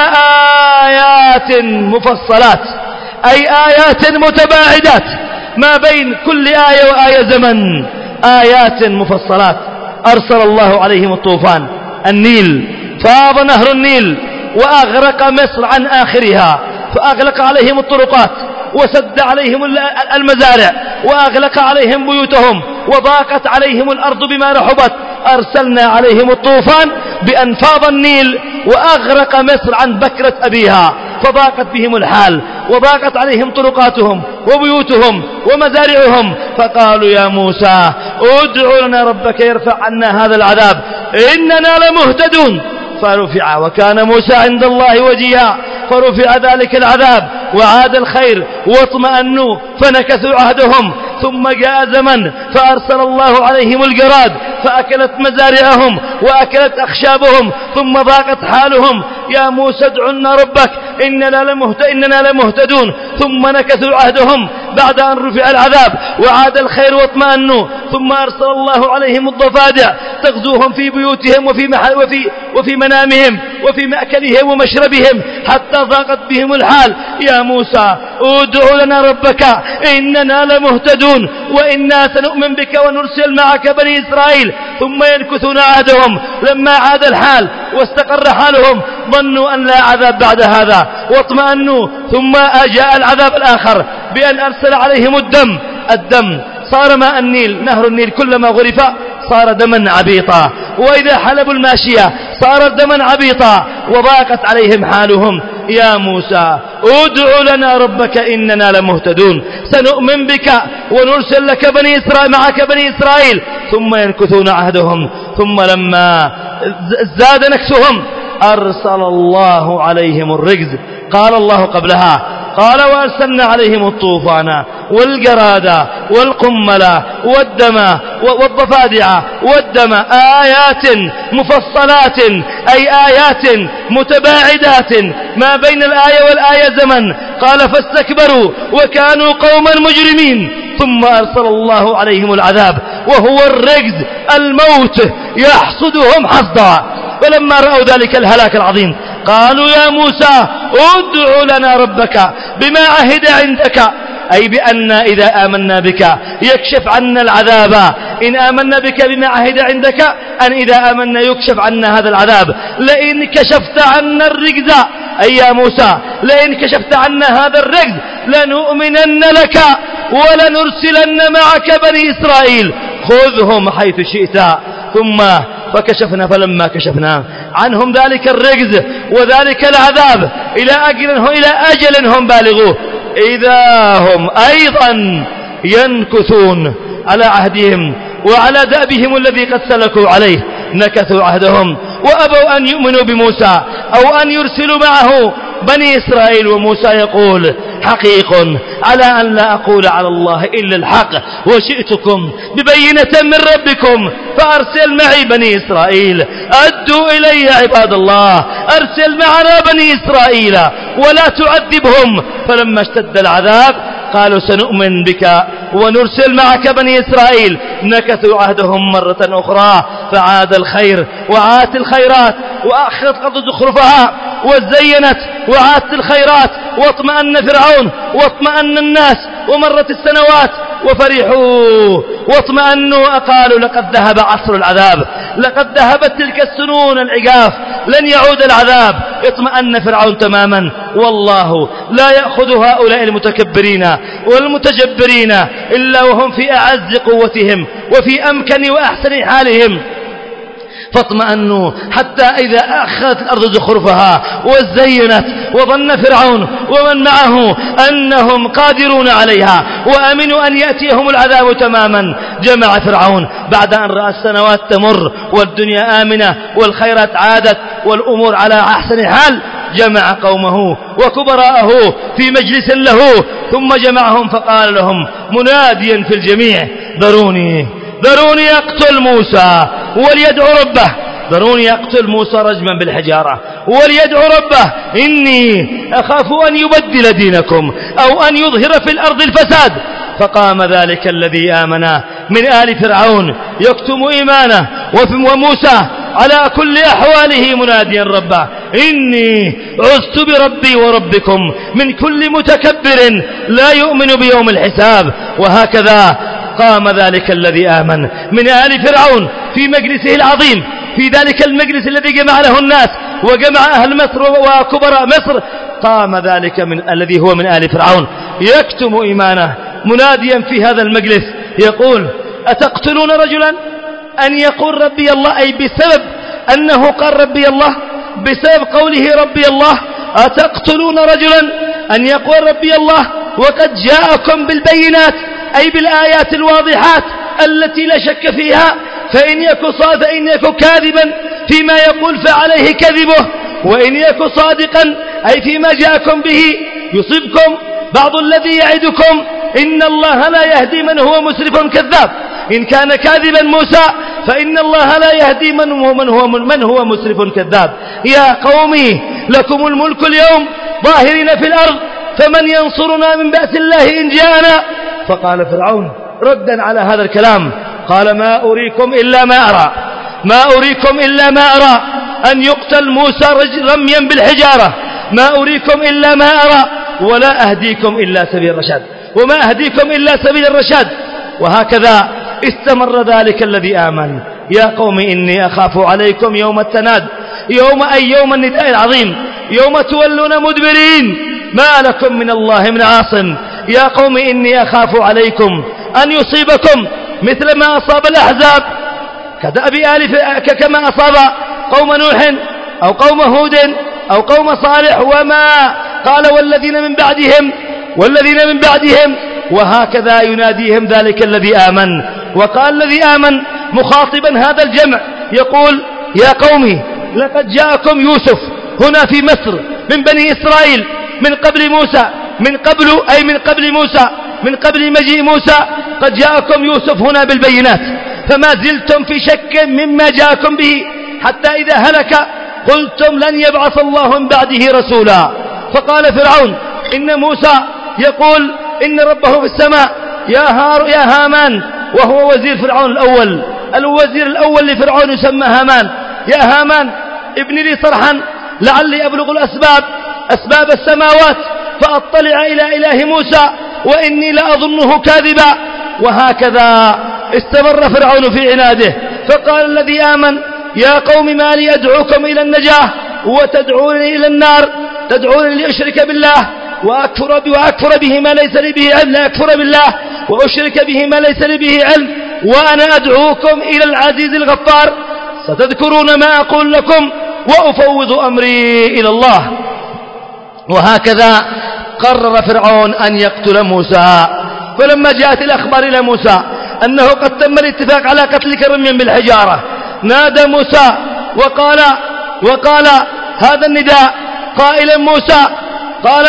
آيات مفصلات، أي آيات متباعدات ما بين كل آية وآية زمن، آيات مفصلات. أرسل الله عليهم الطوفان، النيل، فاض نهر النيل وأغرق مصر عن آخرها، فأغلق عليهم الطرقات وسد عليهم المزارع وأغلق عليهم بيوتهم وضاقت عليهم الأرض بما رحبت. أرسلنا عليهم الطوفان بأن فاض النيل وأغرق مصر عن بكرة أبيها، فضاقت بهم الحال وضاقت عليهم طرقاتهم وبيوتهم ومزارعهم، فقالوا يا موسى ادع لنا ربك يرفع عنا هذا العذاب إننا لمهتدون. فرفع وكان موسى عند الله وجيها، فرفع ذلك العذاب وعاد الخير واطمأنوا فنكثوا عهدهم. ثم جاء زمن فأرسل الله عليهم الجراد فأكلت مزارعهم وأكلت أخشابهم ثم ضاقت حالهم. يا موسى ادع لنا ربك إننا لمهت... إننا لمهتدون. ثم نكثوا عهدهم بعد أن رفع العذاب وعاد الخير واطمأنوا. ثم أرسل الله عليهم الضفادع تغزوهم في بيوتهم وفي, محل وفي, وفي منامهم وفي مأكلهم ومشربهم حتى ضاقت بهم الحال. يا موسى ادع لنا ربك إننا لمهتدون وإنا سنؤمن بك ونرسل معك بني إسرائيل. ثم ينكثون عهدهم. لما عاد الحال واستقر حالهم ظنوا أن لا عذاب بعد هذا واطمأنوا. ثم جاء العذاب الآخر بأن أرسل عليهم الدم. الدم صار ماء النيل، نهر النيل كلما غرف صار دما عبيطا، وإذا حلبوا الماشية صار دما عبيطا وضاقت عليهم حالهم. يا موسى ادع لنا ربك إننا لمهتدون سنؤمن بك ونرسل لك بني إسرائيل معك بني إسرائيل. ثم ينكثون عهدهم. ثم لما زاد نكثهم أرسل الله عليهم الرجز. قال الله قبلها قال وأرسلنا عليهم الطوفان والجراد والقمل والدم والضفادع والدم آيات مفصلات، أي آيات متباعدات ما بين الآية والآية زمن. قال فاستكبروا وكانوا قوما مجرمين. ثم أرسل الله عليهم العذاب وهو الرجز، الموت يحصدهم حصدا. فلما رأوا ذلك الهلاك العظيم قالوا يا موسى ادع لنا ربك بما عهد عندك، أي بأن إذا آمنا بك يكشف عنا العذاب. إن آمنا بك بما عهد عندك أن إذا آمنا يكشف عنا هذا العذاب. لئن كشفت عنا الرجز، أي يا موسى لئن كشفت عنا هذا الرجز لنؤمنن لك ولنرسلن معك بني إسرائيل خذهم حيث شئت. ثم فكشفنا فلما كشفنا عنهم ذلك الرجز وذلك العذاب إلى أجل إلى أجل هم بالغوه إذا هم أيضا ينكثون على عهدهم وعلى دأبهم الذي قد سلكوا عليه. نكثوا عهدهم وأبوا أن يؤمنوا بموسى أو أن يرسلوا معه بني إسرائيل. وموسى يقول حقيق على أن لا أقول على الله إلا الحق وشئتكم ببينة من ربكم فأرسل معي بني إسرائيل. أدوا إلي عباد الله، أرسل معنا بني إسرائيل ولا تعذبهم. فلما اشتد العذاب قالوا سنؤمن بك ونرسل معك بني إسرائيل. نكثوا عهدهم مرة أخرى فعاد الخير وعادت الخيرات وأخذت قد زخرفها وزينت وعادت الخيرات واطمأن فرعون واطمأن الناس ومرت السنوات وفرحوا واطمأنوا. أقالوا لقد ذهب عصر العذاب، لقد ذهبت تلك السنون العجاف، لن يعود العذاب. اطمأن فرعون تماما. والله لا يأخذ هؤلاء المتكبرين والمتجبرين إلا وهم في أعز قوتهم وفي أمكن وأحسن حالهم. فاطمأنوا حتى إذا أخذت الأرض زخرفها وزينت وظن فرعون ومن معه أنهم قادرون عليها وأمنوا أن يأتيهم العذاب تماما. جمع فرعون بعد أن رأى السنوات تمر والدنيا آمنة والخيرات عادت والأمور على أحسن حال، جمع قومه وكبراءه في مجلس له ثم جمعهم فقال لهم مناديا في الجميع ذروني ذروني أقتل موسى وليدعو ربه. ذروني أقتل موسى رجما بالحجارة وليدعو ربه إني أخاف أن يبدل دينكم أو أن يظهر في الأرض الفساد. فقام ذلك الذي آمن من آل فرعون يكتم إيمانه وموسى على كل أحواله مناديا ربه إني عزت بربي وربكم من كل متكبر لا يؤمن بيوم الحساب. وهكذا قام ذلك الذي آمن من آل فرعون في مجلسه العظيم، في ذلك المجلس الذي جمع له الناس وجمع أهل مصر وكبراء مصر، قام ذلك من الذي هو من آل فرعون يكتم إيمانه مناديا في هذا المجلس يقول أتقتلون رجلا أن يقول ربي الله، أي بسبب أنه قال ربي الله، بسبب قوله ربي الله، أتقتلون رجلا أن يقول ربي الله وقد جاءكم بالبينات، أي بالآيات الواضحات التي لا شك فيها، فإن يكن صادقا فإن يكن كاذبا فيما يقول فعليه كذبه، وإن يكن صادقا أي فيما جاءكم به يصيبكم بعض الذي يعدكم إن الله لا يهدي من هو مسرف كذاب. إن كان كاذبا موسى فإن الله لا يهدي من هو, من هو, من هو مسرف كذاب. يا قومي لكم الملك اليوم ظاهرين في الأرض فمن ينصرنا من بأس الله إن جاءنا. فقال فرعون ردا على هذا الكلام قال ما أريكم إلا ما أرى، ما أريكم إلا ما أرى أن يقتل موسى رميا بالحجارة، ما أريكم إلا ما أرى ولا أهديكم إلا سبيل الرشاد، وما أهديكم إلا سبيل الرشاد. وهكذا استمر ذلك الذي آمن. يا قوم إني أخاف عليكم يوم التناد، يوم أي يوم النداء العظيم، يوم تولون مدبرين ما لكم من الله من عاصم. يا قوم إني أخاف عليكم أن يصيبكم مثل ما أصاب الأحزاب كدأب آل كما أصاب قوم نوح أو قوم هود أو قوم صالح، وما قال والذين من بعدهم والذين من بعدهم. وهكذا يناديهم ذلك الذي آمن. وقال الذي آمن مخاطبا هذا الجمع يقول يا قومي لقد جاءكم يوسف هنا في مصر من بني إسرائيل من قبل موسى، من قبل أي من قبل موسى، من قبل مجيء موسى قد جاءكم يوسف هنا بالبينات، فما زلتم في شك مما جاءكم به حتى إذا هلك قلتم لن يبعث الله من بعده رسولا. فقال فرعون إن موسى يقول إن ربه في السماء يا هار يا هامان، وهو وزير فرعون الأول، الوزير الأول لفرعون يسمى هامان. يا هامان ابن لي صرحا لعلي أبلغ الأسباب أسباب السماوات فأطلع إلى إله موسى وإني لأظنه كاذبا. وهكذا استمر فرعون في عناده. فقال الذي آمن يا قوم ما لي أدعوكم إلى النجاة وتدعونني إلى النار، تدعونني لأشرك بالله وأكفر, وأكفر به ما ليس لي به علم، لا أكفر بالله وأشرك به ما ليس لي به علم، وأنا أدعوكم إلى العزيز الغفار، ستذكرون ما أقول لكم وأفوض أمري إلى الله. وهكذا قرر فرعون أن يقتل موسى. فلما جاءت الأخبار إلى موسى أنه قد تم الاتفاق على قتلك رميا بالحجارة نادى موسى وقال وقال هذا النداء قائلا موسى قال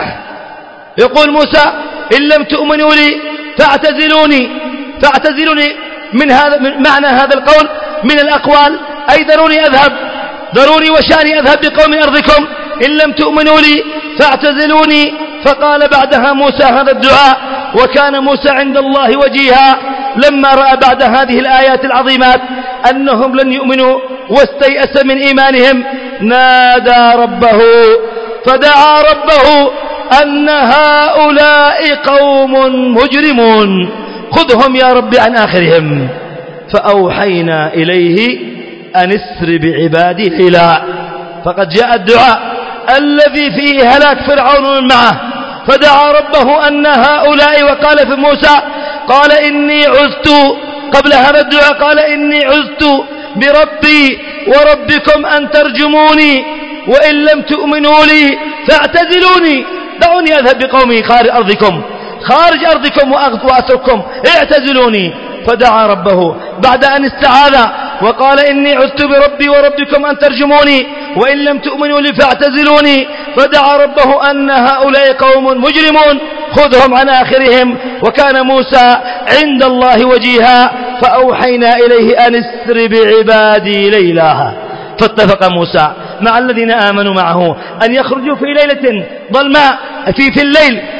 يقول موسى إن لم تؤمنوا لي فاعتزلوني فاعتزلوني من هذا من معنى هذا القول من الأقوال أي ذروني أذهب ذروني وشاني أذهب بقوم أرضكم إن لم تؤمنوا لي فاعتزلوني. فقال بعدها موسى هذا الدعاء وكان موسى عند الله وجيها لما رأى بعد هذه الآيات العظيمات أنهم لن يؤمنوا واستيأس من إيمانهم نادى ربه فدعا ربه أن هؤلاء قوم مجرمون خذهم يا رب عن آخرهم. فأوحينا إليه أن اسر بعبادي ليلا. فقد جاء الدعاء الذي فيه هلاك فرعون ومن معه، فدعا ربه أن هؤلاء وقال في موسى قال إني عذت قبل هذا الدعاء قال إني عذت بربي وربكم أن ترجموني وإن لم تؤمنوا لي فاعتزلوني دعوني أذهب بقومي خارج أرضكم خارج أرضكم وأترككم اعتزلوني. فدعا ربه بعد أن استعاذ وقال إني عذت بربي وربكم أن ترجموني وإن لم تؤمنوا لي فاعتزلوني. فدعا ربه أن هؤلاء قوم مجرمون خذهم عن آخرهم. وكان موسى عند الله وجيها فأوحينا إليه أن اسر بعبادي ليلا. فاتفق موسى مع الذين آمنوا معه أن يخرجوا في ليلة ظلماء في في الليل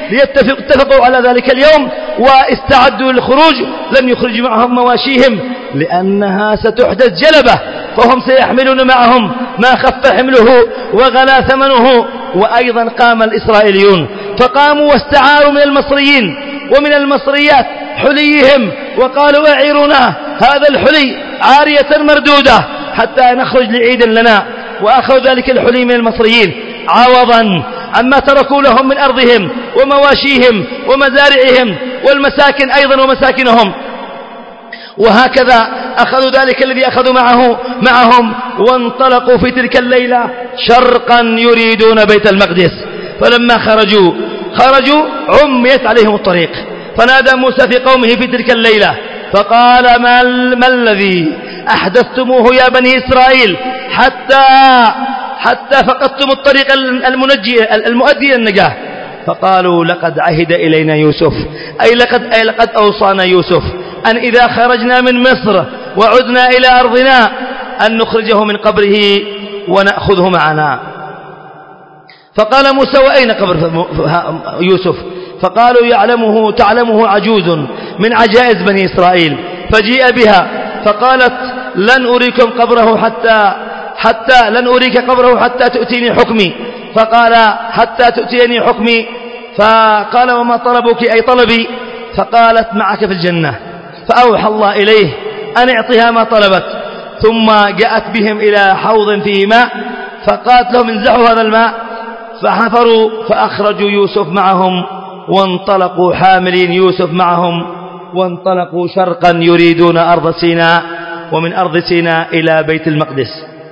ليتفقوا على ذلك اليوم واستعدوا للخروج، لم يخرجوا معهم مواشيهم لأنها ستحدث جلبة، فهم سيحملون معهم ما خف حمله وغلا ثمنه. وأيضا قام الإسرائيليون فقاموا واستعاروا من المصريين ومن المصريات حليهم وقالوا اعيرونا هذا الحلي عارية مردودة حتى نخرج لعيد لنا، وأخذوا ذلك الحلي من المصريين عوضا عما تركوا لهم من أرضهم ومواشيهم ومزارعهم والمساكن أيضا ومساكنهم. وهكذا أخذوا ذلك الذي أخذوا معه معهم وانطلقوا في تلك الليلة شرقا يريدون بيت المقدس. فلما خرجوا خرجوا عميت عليهم الطريق، فنادى موسى في قومه في تلك الليلة فقال ما, ما الذي أحدثتموه يا بني إسرائيل حتى حتى فقدتم الطريق المنجي المؤدي إلى النجاة؟ فقالوا لقد عهد إلينا يوسف، أي لقد, أي لقد أوصانا يوسف أن إذا خرجنا من مصر وعدنا إلى أرضنا أن نخرجه من قبره ونأخذه معنا. فقال موسى وأين قبر يوسف؟ فقالوا يعلمه تعلمه عجوز من عجائز بني إسرائيل، فجيء بها فقالت لن أريكم قبره حتى حتى لن أريك قبره حتى تؤتيني حكمي. فقال حتى تؤتيني حكمي. فقال وما طلبك أي طلبي؟ فقالت معك في الجنة. فأوحى الله إليه أن اعطها ما طلبت، ثم جاءت بهم إلى حوض فيه ماء فقالت لهم انزعوا هذا الماء، فحفروا فأخرجوا يوسف معهم وانطلقوا حاملين يوسف معهم وانطلقوا شرقا يريدون أرض سيناء، ومن أرض سيناء إلى بيت المقدس.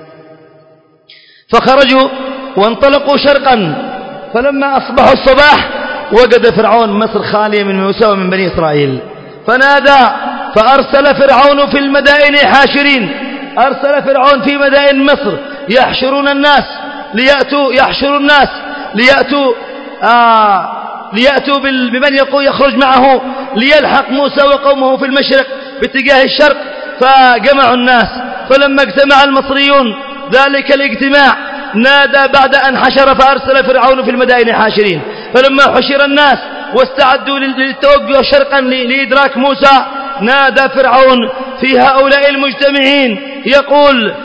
فخرجوا وانطلقوا شرقا، فلما أصبحوا الصباح وجد فرعون مصر خالية من موسى ومن بني إسرائيل، فنادى فأرسل فرعون في المدائن حاشرين، أرسل فرعون في مدائن مصر يحشرون الناس ليأتوا يحشر الناس ليأتوا آه ليأتوا بمن يقول يخرج معه ليلحق موسى وقومه في المشرق باتجاه الشرق. فجمعوا الناس، فلما اجتمع المصريون ذلك الاجتماع نادى بعد أن حشر فأرسل فرعون في المدائن حاشرين. فلما حشر الناس واستعدوا للتوجه شرقا لإدراك موسى نادى فرعون في هؤلاء المجتمعين يقول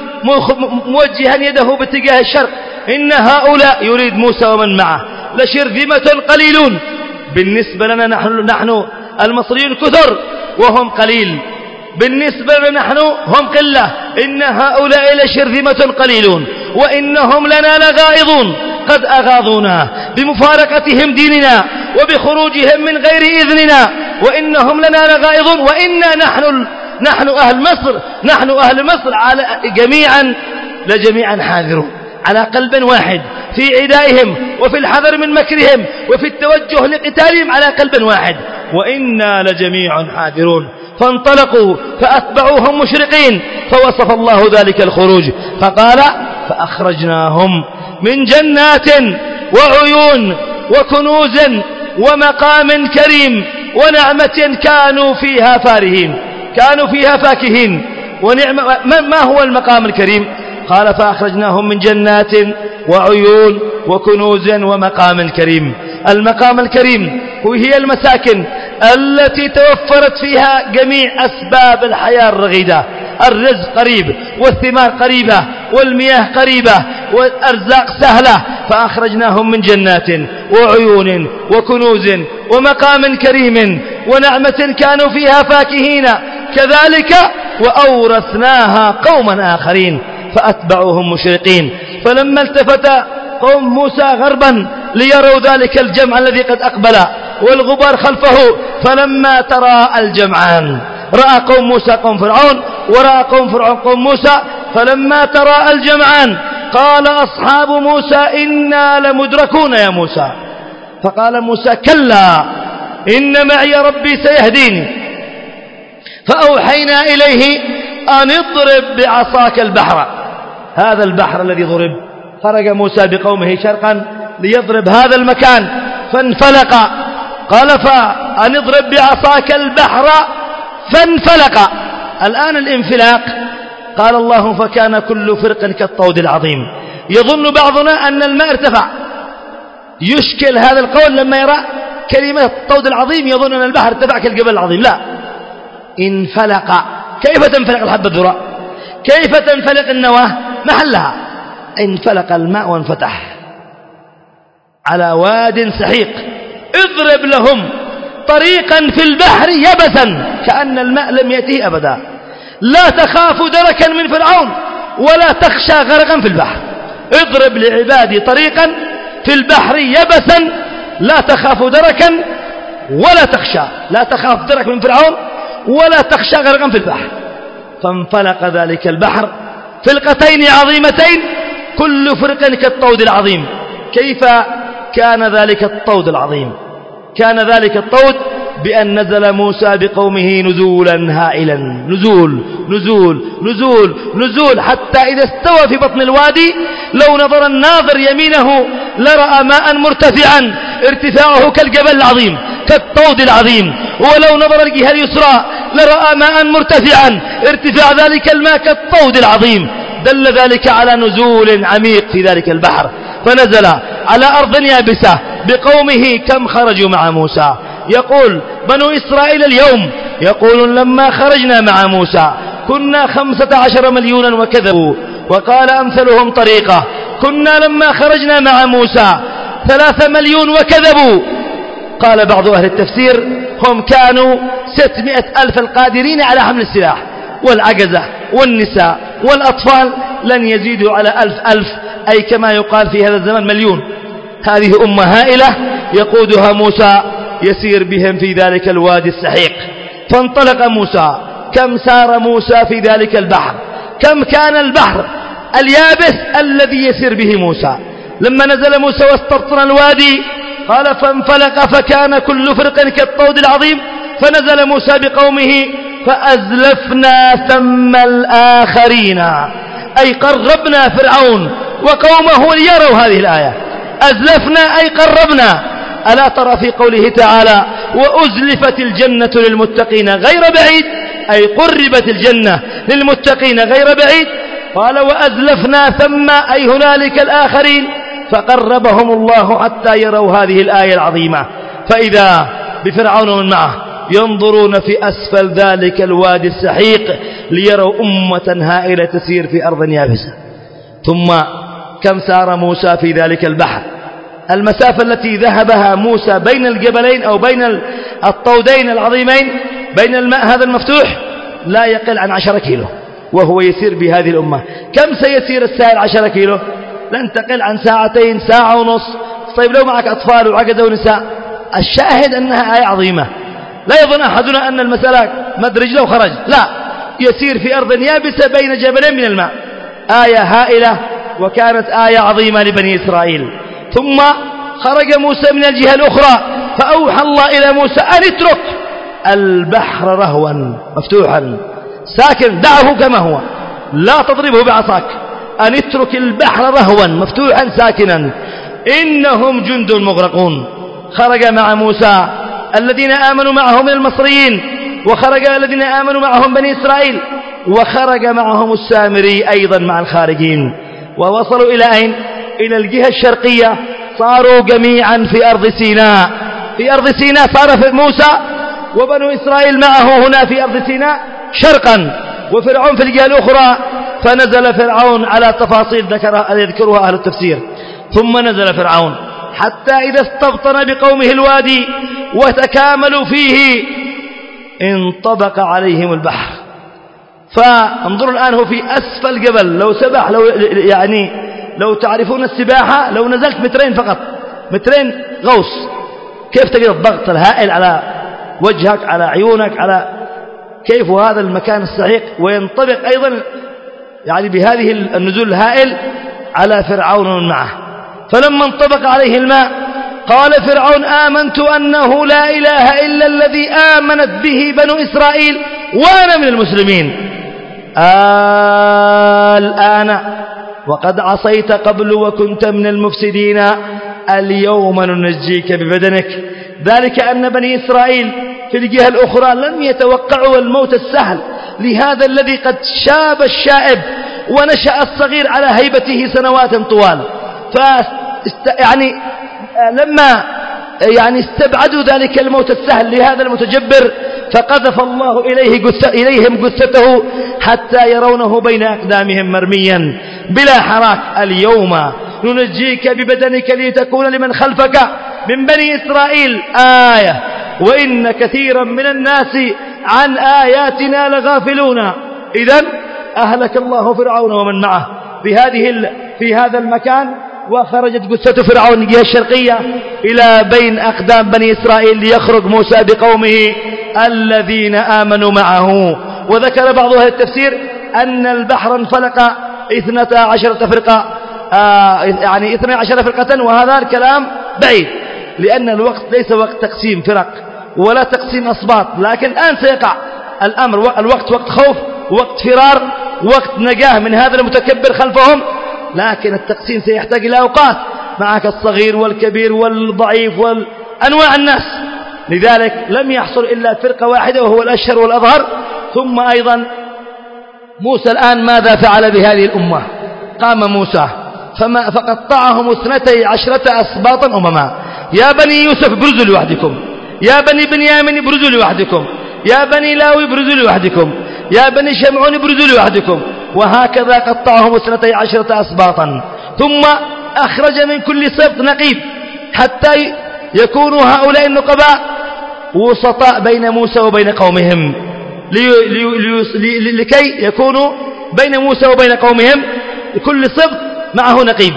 موجها يده باتجاه الشرق إن هؤلاء يريد موسى ومن معه لشرذمة قليلون بالنسبة لنا نحن, نحن المصريون كثر وهم قليل، بالنسبة لنا نحن هم قلة، إن هؤلاء لشرذمة قليلون وإنهم لنا لغائظون قد أغاظونا بمفارقتهم ديننا وبخروجهم من غير إذننا، وإنهم لنا لغائظون وإنا نحن نحن أهل مصر نحن أهل مصر على جميعا لجميعا حاذرون على قلب واحد في عدائهم وفي الحذر من مكرهم وفي التوجه لقتالهم على قلب واحد، وإنا لجميع حاذرون. فانطلقوا فأتبعوهم مشرقين، فوصف الله ذلك الخروج فقال فأخرجناهم من جنات وعيون وكنوز ومقام كريم ونعمة كانوا فيها فارهين كانوا فيها فاكهين ونعمة. ما هو المقام الكريم؟ قال فأخرجناهم من جنات وعيون وكنوز ومقام كريم. المقام الكريم وهي المساكن التي توفرت فيها جميع أسباب الحياة الرغيدة، الرزق قريب والثمار قريبة والمياه قريبة والأرزاق سهلة. فأخرجناهم من جنات وعيون وكنوز ومقام كريم ونعمة كانوا فيها فاكهين كذلك وأورثناها قوما آخرين فأتبعوهم مشرقين. فلما التفت قوم موسى غربا ليروا ذلك الجمع الذي قد أقبل والغبار خلفه، فلما ترى الجمعان رأى قوم موسى قوم فرعون ورأى قوم فرعون قوم موسى، فلما ترى الجمعان قال أصحاب موسى إنا لمدركون يا موسى. فقال موسى كلا إن معي ربي سيهديني. فأوحينا إليه أن اضرب بعصاك البحر. هذا البحر الذي ضرب خرج موسى بقومه شرقا ليضرب هذا المكان فانفلق. قال فأن اضرب بعصاك البحر فانفلق. الآن الانفلاق قال الله فكان كل فرق كالطود العظيم. يظن بعضنا أن الماء ارتفع، يشكل هذا القول لما يرى كلمة الطود العظيم يظن أن البحر ارتفع كالجبل العظيم. لا، انفلق. كيف تنفلق الحبة الذراء؟ كيف تنفلق النواة؟ محلها انفلق الماء وانفتح على واد سحيق. اضرب لهم طريقا في البحر يبسا كأن الماء لم يأته أبدا، لا تخاف دركا من فرعون ولا تخشى غرقا في البحر. اضرب لعبادي طريقا في البحر يبسا لا تخاف دركا ولا تخشى، لا تخاف درك من فرعون ولا تخشى غرقا في البحر. فانفلق ذلك البحر فلقتين عظيمتين كل فرق كالطود العظيم. كيف كان ذلك الطود العظيم؟ كان ذلك الطود بأن نزل موسى بقومه نزولا هائلا، نزول نزول نزول نزول، حتى إذا استوى في بطن الوادي لو نظر الناظر يمينه لرأى ماء مرتفعا ارتفاعه كالجبل العظيم كالطود العظيم، ولو نظر الجهة اليسرى لرأى ماء مرتفعا ارتفاع ذلك الماء كالطود العظيم. دل ذلك على نزول عميق في ذلك البحر. فنزل على أرض يابسة بقومه. كم خرجوا مع موسى؟ يقول بنو إسرائيل اليوم يقولون لما خرجنا مع موسى كنا خمسة عشر مليونا وكذبوا، وقال أمثلهم طريقة كنا لما خرجنا مع موسى ثلاثة مليون وكذبوا. قال بعض أهل التفسير هم كانوا ستمائة ألف القادرين على حمل السلاح، والعجزة والنساء والأطفال لن يزيدوا على ألف ألف، أي كما يقال في هذا الزمن مليون. هذه أمة هائلة يقودها موسى يسير بهم في ذلك الوادي السحيق. فانطلق موسى. كم سار موسى في ذلك البحر؟ كم كان البحر اليابس الذي يسير به موسى؟ لما نزل موسى واستبطن الوادي قال فانفلق فكان كل فرق كالطود العظيم. فنزل موسى بقومه فأزلفنا ثم الآخرين، أي قربنا فرعون وقومه ليروا هذه الآية. أزلفنا أي قربنا. ألا ترى في قوله تعالى وأزلفت الجنة للمتقين غير بعيد، أي قربت الجنة للمتقين غير بعيد. قال وأزلفنا ثم أي هنالك الآخرين، فقربهم الله حتى يروا هذه الآية العظيمة. فإذا بفرعون ومن معه ينظرون في أسفل ذلك الوادي السحيق ليروا أمة هائلة تسير في أرض يابسة. ثم كم سار موسى في ذلك البحر؟ المسافة التي ذهبها موسى بين الجبلين أو بين الطودين العظيمين بين الماء هذا المفتوح لا يقل عن عشرة كيلو، وهو يسير بهذه الأمة. كم سيسير السائل عشرة كيلو؟ لن تقل عن ساعتين، ساعة ونص. طيب لو معك أطفال وعجزة ونساء؟ الشاهد أنها آية عظيمة. لا يظن أحدنا أن المسألة مد رجله وخرج، لا، يسير في أرض يابسة بين جبلين من الماء. آية هائلة، وكانت آية عظيمة لبني إسرائيل. ثم خرج موسى من الجهة الأخرى فأوحى الله إلى موسى أن اترك البحر رهوا مفتوحا ساكن، دعه كما هو، لا تضربه بعصاك. أن اترك البحر رهوا مفتوحا ساكنا إنهم جند مغرقون. خرج مع موسى الذين آمنوا معه من المصريين، وخرج الذين آمنوا معهم بني إسرائيل، وخرج معهم السامري أيضا مع الخارجين. ووصلوا إلى أين؟ إلى الجهة الشرقية. صاروا جميعا في أرض سيناء. في أرض سيناء صار موسى وبنو إسرائيل معه هنا في أرض سيناء شرقا، وفرعون في الجهة الأخرى. فنزل فرعون على تفاصيل ذكرها يذكرها أهل التفسير. ثم نزل فرعون حتى إذا استبطن بقومه الوادي وتكاملوا فيه انطبق عليهم البحر. فانظروا الآن هو في أسفل جبل، لو سبح، لو يعني لو تعرفون السباحة، لو نزلت مترين فقط، مترين غوص، كيف تجد الضغط الهائل على وجهك، على عيونك، على كيف هذا المكان السحيق. وينطبق أيضا يعني بهذه النزول الهائل على فرعون ومن معه. فلما انطبق عليه الماء قال فرعون آمنت أنه لا إله إلا الذي آمنت به بنو إسرائيل وأنا من المسلمين. الآن وقد عصيت قبل وكنت من المفسدين اليوم ننجيك ببدنك. ذلك أن بني إسرائيل في الجهة الأخرى لم يتوقعوا الموت السهل لهذا الذي قد شاب الشائب ونشأ الصغير على هيبته سنوات طوال. ف يعني لما يعني استبعدوا ذلك الموت السهل لهذا المتجبر، فقذف الله إليه جث إليهم جثته حتى يرونه بين أقدامهم مرميا بلا حراك. اليوم ننجيك ببدنك لتكون لمن خلفك من بني إسرائيل آية وإن كثيرا من الناس عن آياتنا لغافلون. إذن أهلك الله فرعون ومن معه في هذه في هذا المكان، وخرجت جثة فرعون الجهة الشرقية إلى بين أقدام بني إسرائيل ليخرج موسى بقومه الذين آمنوا معه. وذكر بعض أهل التفسير أن البحر انفلق اثنتا عشرة فرقة، آه يعني اثنتا عشرة فرقة، وهذا الكلام بعيد لأن الوقت ليس وقت تقسيم فرق ولا تقسيم أصباط، لكن الآن سيقع الأمر. الوقت وقت خوف، وقت فرار، وقت نجاة من هذا المتكبر خلفهم، لكن التقسيم سيحتاج إلى أوقات، معك الصغير والكبير والضعيف والأنواع الناس. لذلك لم يحصل إلا فرقة واحدة وهو الأشهر والأظهر. ثم أيضا موسى الآن ماذا فعل بهذه الأمة؟ قام موسى فما فقطعهم اثنتي عشرة أسباطا أمما. يا بني يوسف برزوا لوحدكم، يا بني بنيامين برزوا لوحدكم، يا بني لاوي برزوا لوحدكم، يا بني شمعون برزوا لوحدكم. وهكذا قطعهم اثنتي عشرة أسباطا. ثم أخرج من كل سبط نقيب حتى يكونوا هؤلاء النقباء وسطاء بين موسى وبين قومهم، لي لي لي لكي يكونوا بين موسى وبين قومهم كل سبط معه نقيب.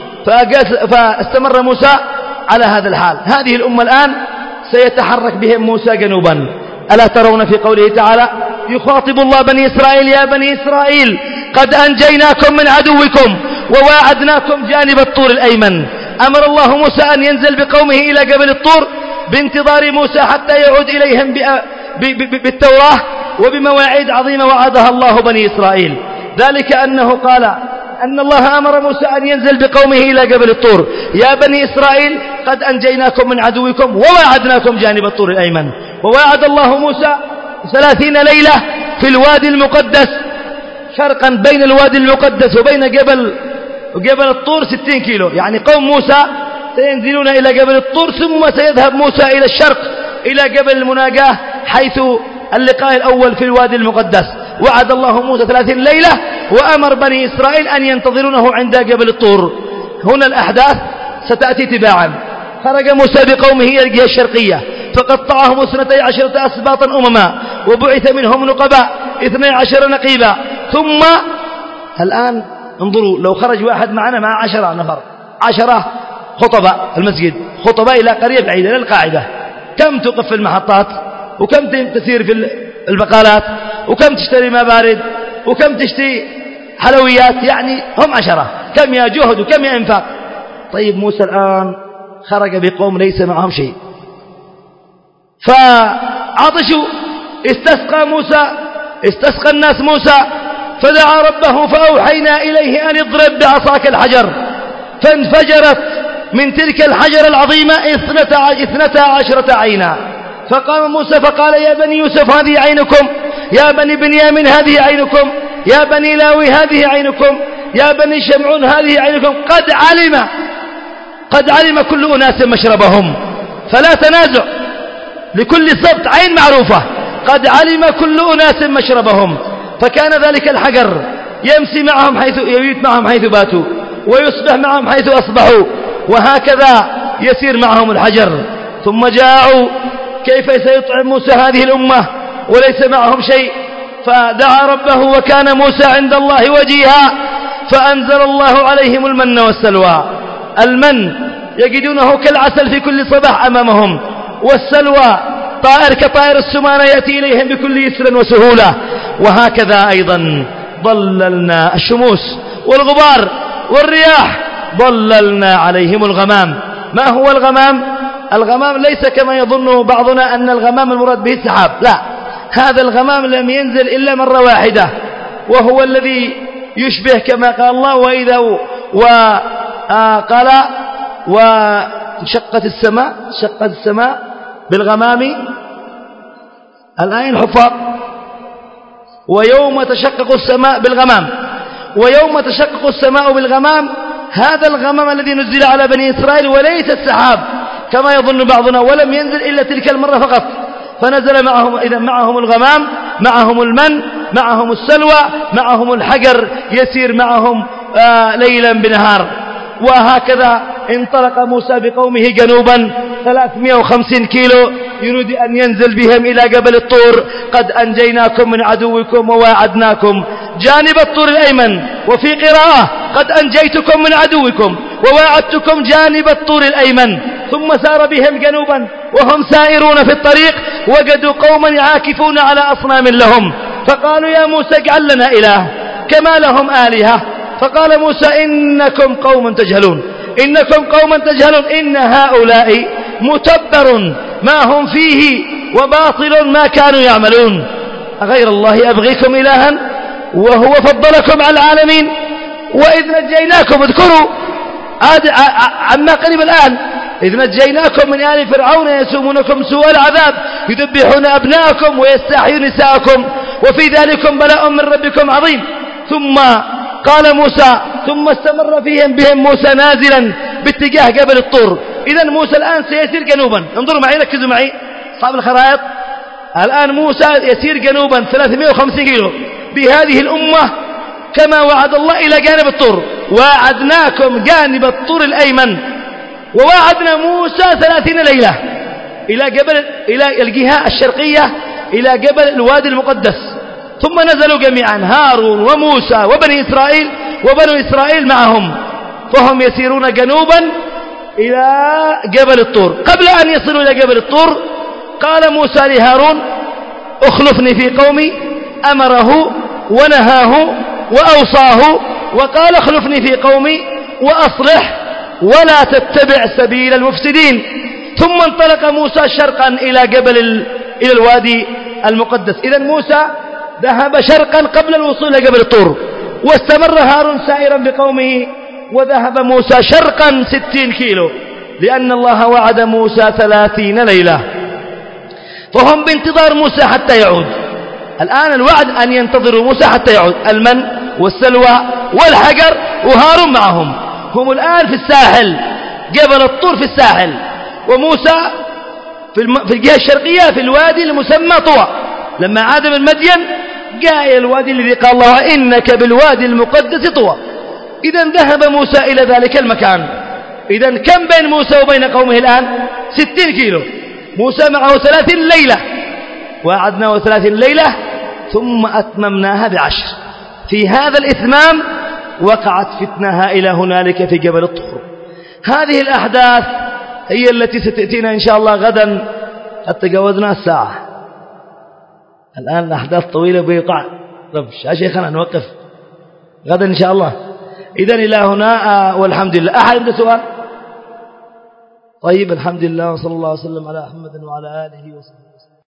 فاستمر موسى على هذا الحال. هذه الأمة الآن سيتحرك بهم موسى جنوبا. ألا ترون في قوله تعالى يخاطب الله بني إسرائيل يا بني إسرائيل قد أنجيناكم من عدوكم وواعدناكم جانب الطور الأيمن. أمر الله موسى أن ينزل بقومه إلى جبل الطور بانتظار موسى حتى يعود إليهم بالتوراة وبمواعيد عظيمة وعدها الله بني إسرائيل. ذلك أنه قال أن الله أمر موسى أن ينزل بقومه إلى جبل الطور يا بني إسرائيل قد أنجيناكم من عدوكم وواعدناكم جانب الطور الأيمن. وواعد الله موسى ثلاثين ليلة في الوادي المقدس شرقا بين الوادي المقدس وبين جبل جبل الطور ستين كيلو. يعني قوم موسى سينزلون إلى جبل الطور ثم سيذهب موسى إلى الشرق إلى جبل المناجاة حيث اللقاء الأول في الوادي المقدس. وعد الله موسى ثلاثين ليلة وأمر بني إسرائيل أن ينتظرونه عند جبل الطور. هنا الأحداث ستأتي تباعا. خرج موسى بقومه إلى الجهة الشرقية فقطعهم اثنتي عشرة أسباطا أمما وبعث منهم نقباء اثني عشر نقيبا. ثم الآن انظروا لو خرج واحد معنا مع عشرة نفر، عشرة خطباء المسجد، خطباء إلى قرية بعيدة للقاعدة، كم تقف في المحطات وكم تسير في البقالات وكم تشتري ما بارد وكم تشتري حلويات، يعني هم عشرة، كم يا جهد وكم يا انفاق. طيب موسى الآن خرج بقوم ليس معهم شيء فعطشوا، استسقى موسى استسقى الناس موسى فدعا ربه فأوحينا إليه أن اضرب بعصاك الحجر فانفجرت من تلك الحجر العظيمة اثنتا عشرة عينا. فقام موسى فقال يا بني يوسف هذه عينكم، يا بني بنيامين هذه عينكم، يا بني لاوي هذه عينكم، يا بني شمعون هذه عينكم. قد علم قد علم كل أناس مشربهم، فلا تنازع، لكل سبط عين معروفة. قد علم كل أناس مشربهم. فكان ذلك الحجر يمسي معهم حيث يبيت معهم حيث باتوا ويصبح معهم حيث أصبحوا، وهكذا يسير معهم الحجر. ثم جاءوا كيف سيطعم موسى هذه الأمة وليس معهم شيء؟ فدعا ربه وكان موسى عند الله وجيها فأنزل الله عليهم المن والسلوى. المن يجدونه كالعسل في كل صباح أمامهم، والسلوى طائر كطائر السمانة يأتي إليهم بكل يسر وسهولة. وهكذا أيضا ضللنا الشموس والغبار والرياح ضللنا عليهم الغمام. ما هو الغمام؟ الغمام ليس كما يظن بعضنا أن الغمام المراد به السحاب، لا، هذا الغمام لم ينزل إلا مرة واحدة، وهو الذي يشبه كما قال الله وإذا وقال وانشقت السماء شقت السماء بالغمام الآية الحفاظ ويوم تشقق السماء بالغمام. ويوم تشقق السماء بالغمام هذا الغمام الذي نزل على بني إسرائيل وليس السحاب، كما يظن بعضنا، ولم ينزل إلا تلك المرة فقط، فنزل معهم إذا معهم الغمام، معهم المن، معهم السلوى، معهم الحجر يسير معهم آه ليلا بنهار. وهكذا انطلق موسى بقومه جنوبا ثلاثمائة وخمسين كيلو يريد أن ينزل بهم إلى جبل الطور. قد أنجيناكم من عدوكم وواعدناكم جانب الطور الأيمن، وفي قراءة قد أنجيتكم من عدوكم وواعدتكم جانب الطور الأيمن. ثم سار بهم جنوبا وهم سائرون في الطريق وجدوا قوما يعاكفون على أصنام لهم، فقالوا يا موسى اجعل لنا إله كما لهم آلهة. فقال موسى إنكم قوم تجهلون، إنكم قوم تجهلون، إن هؤلاء متبر ما هم فيه وباطل ما كانوا يعملون، أغير الله أبغيكم إلها وهو فضلكم على العالمين. وإذ نجيناكم، اذكروا عما قريب الآن، إذ نجيناكم من آل فرعون يسومونكم سوء العذاب يذبحون أبناءكم ويستحيون نساءكم وفي ذلكم بلاء من ربكم عظيم. ثم قال موسى، ثم استمر فيهم بهم موسى نازلا باتجاه جبل الطور. إذن موسى الآن سيسير جنوبا، انظروا معي، ركزوا معي أصحاب الخرائط. الآن موسى يسير جنوبا ثلاثمائة وخمسين كيلو بهذه الأمة كما وعد الله إلى جانب الطور. واعدناكم جانب الطور الأيمن، ووعدنا موسى ثلاثين ليلة إلى جبل إلى الجهة الشرقية إلى جبل الوادي المقدس. ثم نزلوا جميعا هارون وموسى وبني إسرائيل وبنو إسرائيل معهم، فهم يسيرون جنوبا إلى جبل الطور. قبل أن يصلوا إلى جبل الطور قال موسى لهارون اخلفني في قومي، أمره ونهاه وأوصاه وقال اخلفني في قومي وأصلح ولا تتبع سبيل المفسدين. ثم انطلق موسى شرقا إلى جبل ال... إلى الوادي المقدس. إذن موسى ذهب شرقا قبل الوصول إلى جبل الطور، واستمر هارون سائرا بقومه، وذهب موسى شرقا ستين كيلو، لأن الله وعد موسى ثلاثين ليلة، فهم بانتظار موسى حتى يعود. الآن الوعد أن ينتظروا موسى حتى يعود، المن والسلوى والحجر وهارون معهم. هم الآن في الساحل، جبل الطور في الساحل، وموسى في, الم... في الجهة الشرقية في الوادي المسمى طوى. لما عاد من مدين جاء إلى الوادي الذي قال الله إنك بالوادي المقدس طوى. إذن ذهب موسى إلى ذلك المكان. إذن كم بين موسى وبين قومه الآن؟ ستين كيلو. موسى معه ثلاثين ليلة، وعدناه ثلاثين ليلة ثم أتممناها بعشر. في هذا الإتمام وقعت فتنة إلى هنالك في جبل الطور. هذه الأحداث هي التي ستأتينا إن شاء الله غدا، قد تجاوزنا الساعة الآن، الأحداث طويلة بيقع. طب يا شيخنا نوقف غدا إن شاء الله. إذن إلى هنا والحمد لله. أحد عنده سؤال؟ طيب الحمد لله وصلى الله وسلم على محمد وعلى آله وصحبه وسلم.